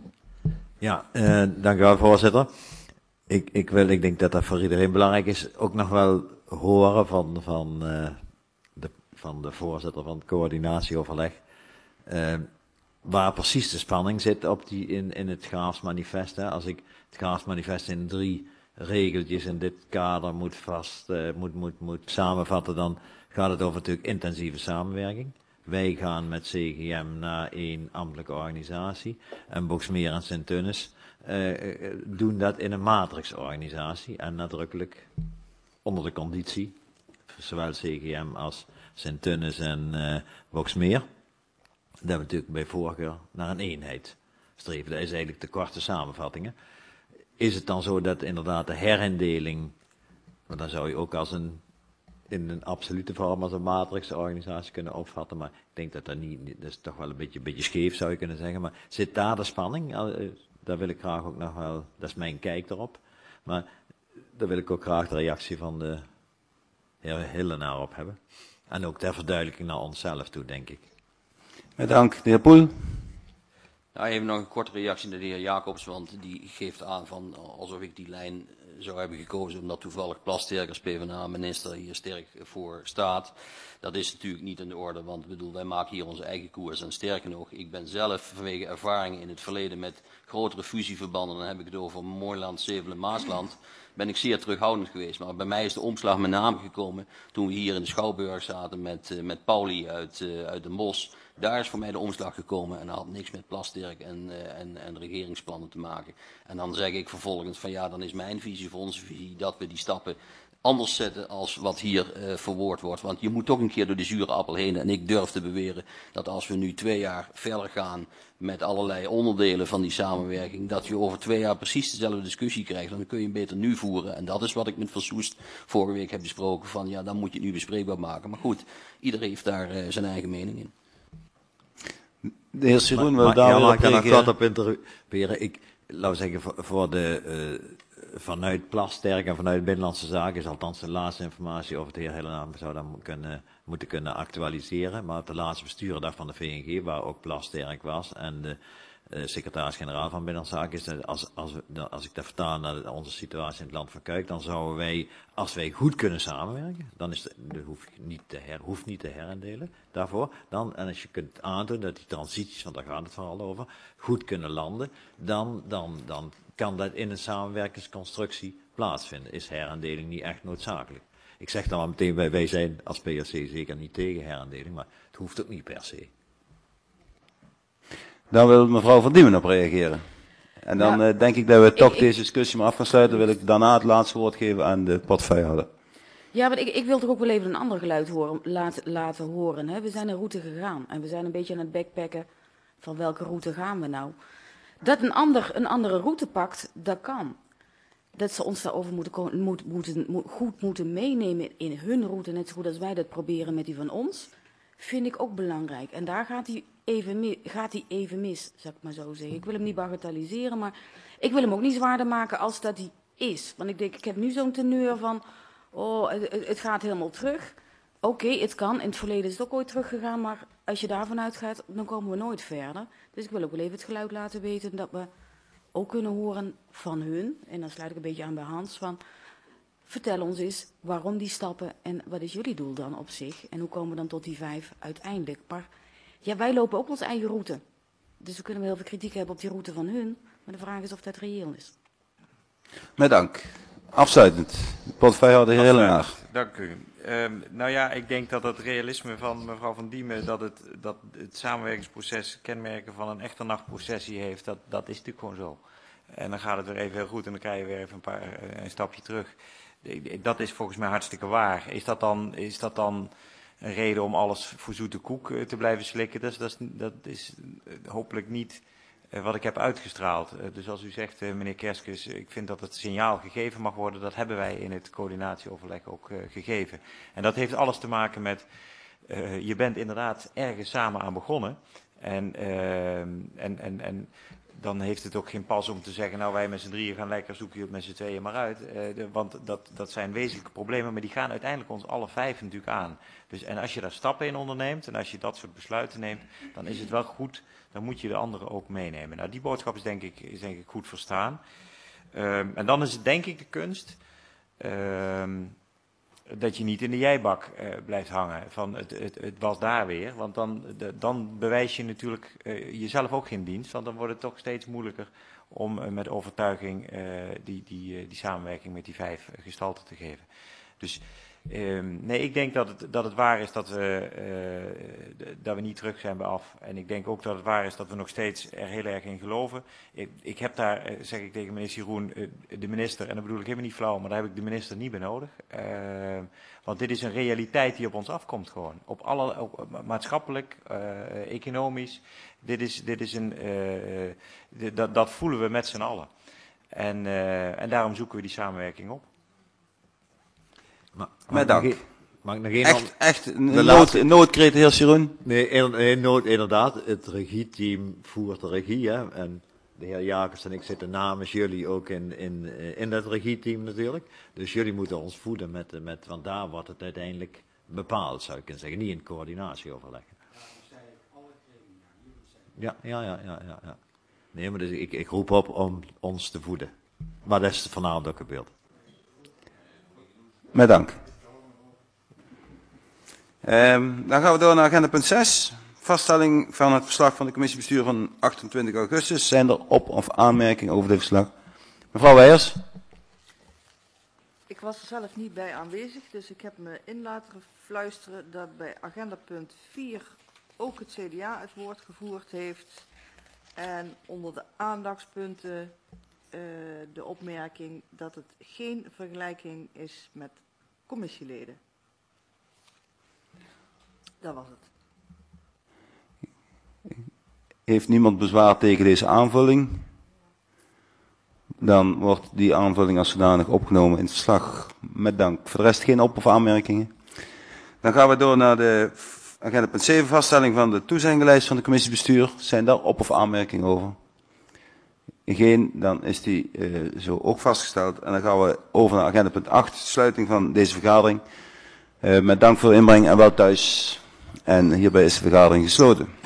[SPEAKER 12] Ja, uh, dank u wel, voorzitter. Ik, ik, wil, ik denk dat dat voor iedereen belangrijk is, ook nog wel horen van, van uh, van de voorzitter van het coördinatieoverleg, uh, waar precies de spanning zit op die in, in het Graafsmanifest. Hè. Als ik het Graafsmanifest in drie regeltjes in dit kader moet, vast, uh, moet, moet, moet samenvatten, dan gaat het over natuurlijk intensieve samenwerking. Wij gaan met C G M naar één ambtelijke organisatie en Boxmeer en Sint-Tunis uh, doen dat in een matrixorganisatie en nadrukkelijk onder de conditie, zowel C G M als Sint-Tunis en uh, Boxmeer, dat we natuurlijk bij voorkeur naar een eenheid streven. Dat is eigenlijk de korte samenvattingen. Is het dan zo dat inderdaad de herindeling, maar dan zou je ook als een, in een absolute vorm als een matrixorganisatie kunnen opvatten, maar ik denk dat dat niet, dat is toch wel een beetje, beetje scheef zou je kunnen zeggen, maar zit daar de spanning? Daar wil ik graag ook nog wel, dat is mijn kijk erop, maar daar wil ik ook graag de reactie van de heer Hillenaar op hebben. En ook ter verduidelijking naar onszelf toe, denk ik.
[SPEAKER 1] Met dank. De heer Poel.
[SPEAKER 9] Nou, even nog een korte reactie naar de heer Jacobs, want die geeft aan van alsof ik die lijn zou hebben gekozen omdat toevallig Plasterk als PvdA-minister hier sterk voor staat. Dat is natuurlijk niet in de orde, want ik bedoel, wij maken hier onze eigen koers. En sterker nog, ik ben zelf vanwege ervaringen in het verleden met grotere fusieverbanden, dan heb ik het over Mooiland, Zevelen, Maasland, ben ik zeer terughoudend geweest. Maar bij mij is de omslag met name gekomen toen we hier in de Schouwburg zaten met, uh, met Pauli uit, uh, uit Den Bosch. Daar is voor mij de omslag gekomen en dat had niks met Plasterk en, uh, en, en regeringsplannen te maken. En dan zeg ik vervolgens van ja, dan is mijn visie voor onze visie dat we die stappen anders zetten als wat hier uh, verwoord wordt. Want je moet toch een keer door de zure appel heen. En ik durf te beweren dat als we nu twee jaar verder gaan met allerlei onderdelen van die samenwerking, dat je over twee jaar precies dezelfde discussie krijgt. Dan kun je hem beter nu voeren. En dat is wat ik met Van Soest vorige week heb besproken. Van ja, dan moet je het nu bespreekbaar maken. Maar goed, iedereen heeft daar uh, zijn eigen mening in.
[SPEAKER 1] De heer Jeroen wil
[SPEAKER 12] maar,
[SPEAKER 1] daar
[SPEAKER 12] ja,
[SPEAKER 1] weer
[SPEAKER 12] maar
[SPEAKER 1] op
[SPEAKER 12] ik kan nog
[SPEAKER 1] reageren.
[SPEAKER 12] kort op interruperen. Ik, laten we zeggen, voor, voor de, uh, vanuit Plasterk en vanuit Binnenlandse Zaken is althans de laatste informatie over het heer Hillenaar zou dan kunnen, moeten kunnen actualiseren. Maar de laatste bestuurder van de V N G, waar ook Plasterk was en de uh, secretaris-generaal van Binnenlandse Zaken is, dat als, als, we, als ik dat vertaal naar onze situatie in het land van Kuik, dan zouden wij, als wij goed kunnen samenwerken, dan is de, de hoeft niet te her, hoeft niet te herindelen daarvoor. Dan, en als je kunt aandoen dat die transities, want daar gaat het vooral over, goed kunnen landen, dan, dan, dan kan dat in een samenwerkingsconstructie plaatsvinden. Is herindeling niet echt noodzakelijk. Ik zeg dan maar meteen, wij, wij zijn als P R C zeker niet tegen herindeling, maar het hoeft ook niet per se.
[SPEAKER 1] Daar wil mevrouw Van Diemen op reageren. En dan
[SPEAKER 8] Ja.
[SPEAKER 1] uh, denk ik dat we toch
[SPEAKER 8] Ik- ik-
[SPEAKER 1] deze discussie maar af gaan sluiten. Dan wil ik daarna het laatste woord geven aan de portefeuillehouder.
[SPEAKER 8] Ja, maar ik, ik wil toch ook wel even een ander geluid horen, laat, laten horen. Hè? We zijn een route gegaan en we zijn een beetje aan het backpacken van welke route gaan we nou. Dat een ander een andere route pakt, dat kan. Dat ze ons daarover moeten, ko- moet, moeten, moet, goed moeten meenemen in hun route, net zo goed als wij dat proberen met die van ons, vind ik ook belangrijk. En daar gaat hij even, mi- gaat hij even mis, zou ik maar zo zeggen. Ik wil hem niet bagatelliseren, maar ik wil hem ook niet zwaarder maken als dat hij is. Want ik denk, ik heb nu zo'n teneur van, oh, het, het- het gaat helemaal terug. Oké, het kan. In het verleden is het ook ooit teruggegaan, maar als je daarvan uitgaat, dan komen we nooit verder. Dus ik wil ook wel even het geluid laten weten dat we ook kunnen horen van hun. En dan sluit ik een beetje aan bij Hans van, vertel ons eens waarom die stappen en wat is jullie doel dan op zich? En hoe komen we dan tot die vijf uiteindelijk? Maar ja, wij lopen ook onze eigen route. Dus we kunnen wel heel veel kritiek hebben op die route van hun, maar de vraag is of dat reëel is.
[SPEAKER 1] Met dank. Afsluitend. De portefeuillehouder, heer Hillenaar.
[SPEAKER 10] Dank u. Um, nou ja, ik denk dat het realisme van mevrouw Van Diemen, dat het, dat het samenwerkingsproces kenmerken van een echte nachtprocessie heeft, dat, dat is natuurlijk gewoon zo. En dan gaat het weer even heel goed en dan krijg je weer even een, paar, een stapje terug. Dat is volgens mij hartstikke waar. Is dat dan, is dat dan een reden om alles voor zoete koek te blijven slikken? Dat is, dat is, dat is hopelijk niet wat ik heb uitgestraald. Dus als u zegt, meneer Kerskes, ik vind dat het signaal gegeven mag worden, dat hebben wij in het coördinatieoverleg ook uh, gegeven. En dat heeft alles te maken met, uh, je bent inderdaad ergens samen aan begonnen. En, uh, en, en, en dan heeft het ook geen pas om te zeggen, nou wij met z'n drieën gaan lekker, zoeken het met z'n tweeën maar uit. Uh, de, want dat, dat zijn wezenlijke problemen, maar die gaan uiteindelijk ons alle vijf natuurlijk aan. Dus, en als je daar stappen in onderneemt en als je dat soort besluiten neemt, dan is het wel goed, dan moet je de anderen ook meenemen. Nou, die boodschap is denk ik, is denk ik goed verstaan. Um, en dan is het denk ik de kunst um, dat je niet in de jijbak uh, blijft hangen van het, het, het was daar weer. Want dan, de, dan bewijs je natuurlijk uh, jezelf ook geen dienst, want dan wordt het toch steeds moeilijker om uh, met overtuiging uh, die, die, uh, die samenwerking met die vijf uh, gestalte te geven. Dus Um, nee, ik denk dat het, dat het waar is dat we, uh, dat we niet terug zijn bij af. En ik denk ook dat het waar is dat we nog steeds er heel erg in geloven. Ik, ik heb daar, uh, zeg ik tegen meneer Siroen, uh, de minister, en dat bedoel ik helemaal niet flauw, maar daar heb ik de minister niet bij nodig. Uh, want dit is een realiteit die op ons afkomt gewoon. Op alle, op, maatschappelijk, uh, economisch. Dit is, dit is een, uh, dit, dat, dat voelen we met z'n allen. En, uh, en daarom zoeken we die samenwerking op.
[SPEAKER 12] Maar,
[SPEAKER 1] Met dank.
[SPEAKER 12] Mag ik nog één
[SPEAKER 1] Echt, echt een
[SPEAKER 12] de
[SPEAKER 1] nood,
[SPEAKER 12] laatste-
[SPEAKER 1] een noodkreet, heer Siroen.
[SPEAKER 12] Nee, in- in nood, inderdaad. Het regieteam voert de regie. Hè? En de heer Jacobs en ik zitten namens jullie ook in, in, in dat regieteam natuurlijk. Dus jullie moeten ons voeden met, met, want daar wordt het uiteindelijk bepaald, zou ik kunnen zeggen. Niet in coördinatieoverleg. Ja, ja, ja, ja, ja, ja. Nee, maar dus ik, ik roep op om ons te voeden. Maar dat is vanavond ook gebeurd.
[SPEAKER 1] Met dank. Um, dan gaan we door naar agenda punt zes. Vaststelling van het verslag van de commissiebestuur van achtentwintig augustus. Zijn er op- of aanmerkingen over dit verslag? Mevrouw Weijers.
[SPEAKER 2] Ik was er zelf niet bij aanwezig, dus ik heb me in laten fluisteren dat bij agenda punt vier ook het C D A het woord gevoerd heeft. En onder de aandachtspunten uh, de opmerking dat het geen vergelijking is met commissieleden. Dat was het.
[SPEAKER 1] Heeft niemand bezwaar tegen deze aanvulling? Dan wordt die aanvulling als zodanig opgenomen in het verslag. Met dank. Voor de rest geen op- of aanmerkingen. Dan gaan we door naar de agenda punt zeven. Vaststelling van de toezegginglijst van de commissiebestuur. Zijn daar op- of aanmerkingen over? Geen, dan is die uh, zo ook vastgesteld. En dan gaan we over naar agenda punt acht. Sluiting van deze vergadering. Uh, met dank voor de inbreng en wel thuis. En hierbij is de vergadering gesloten.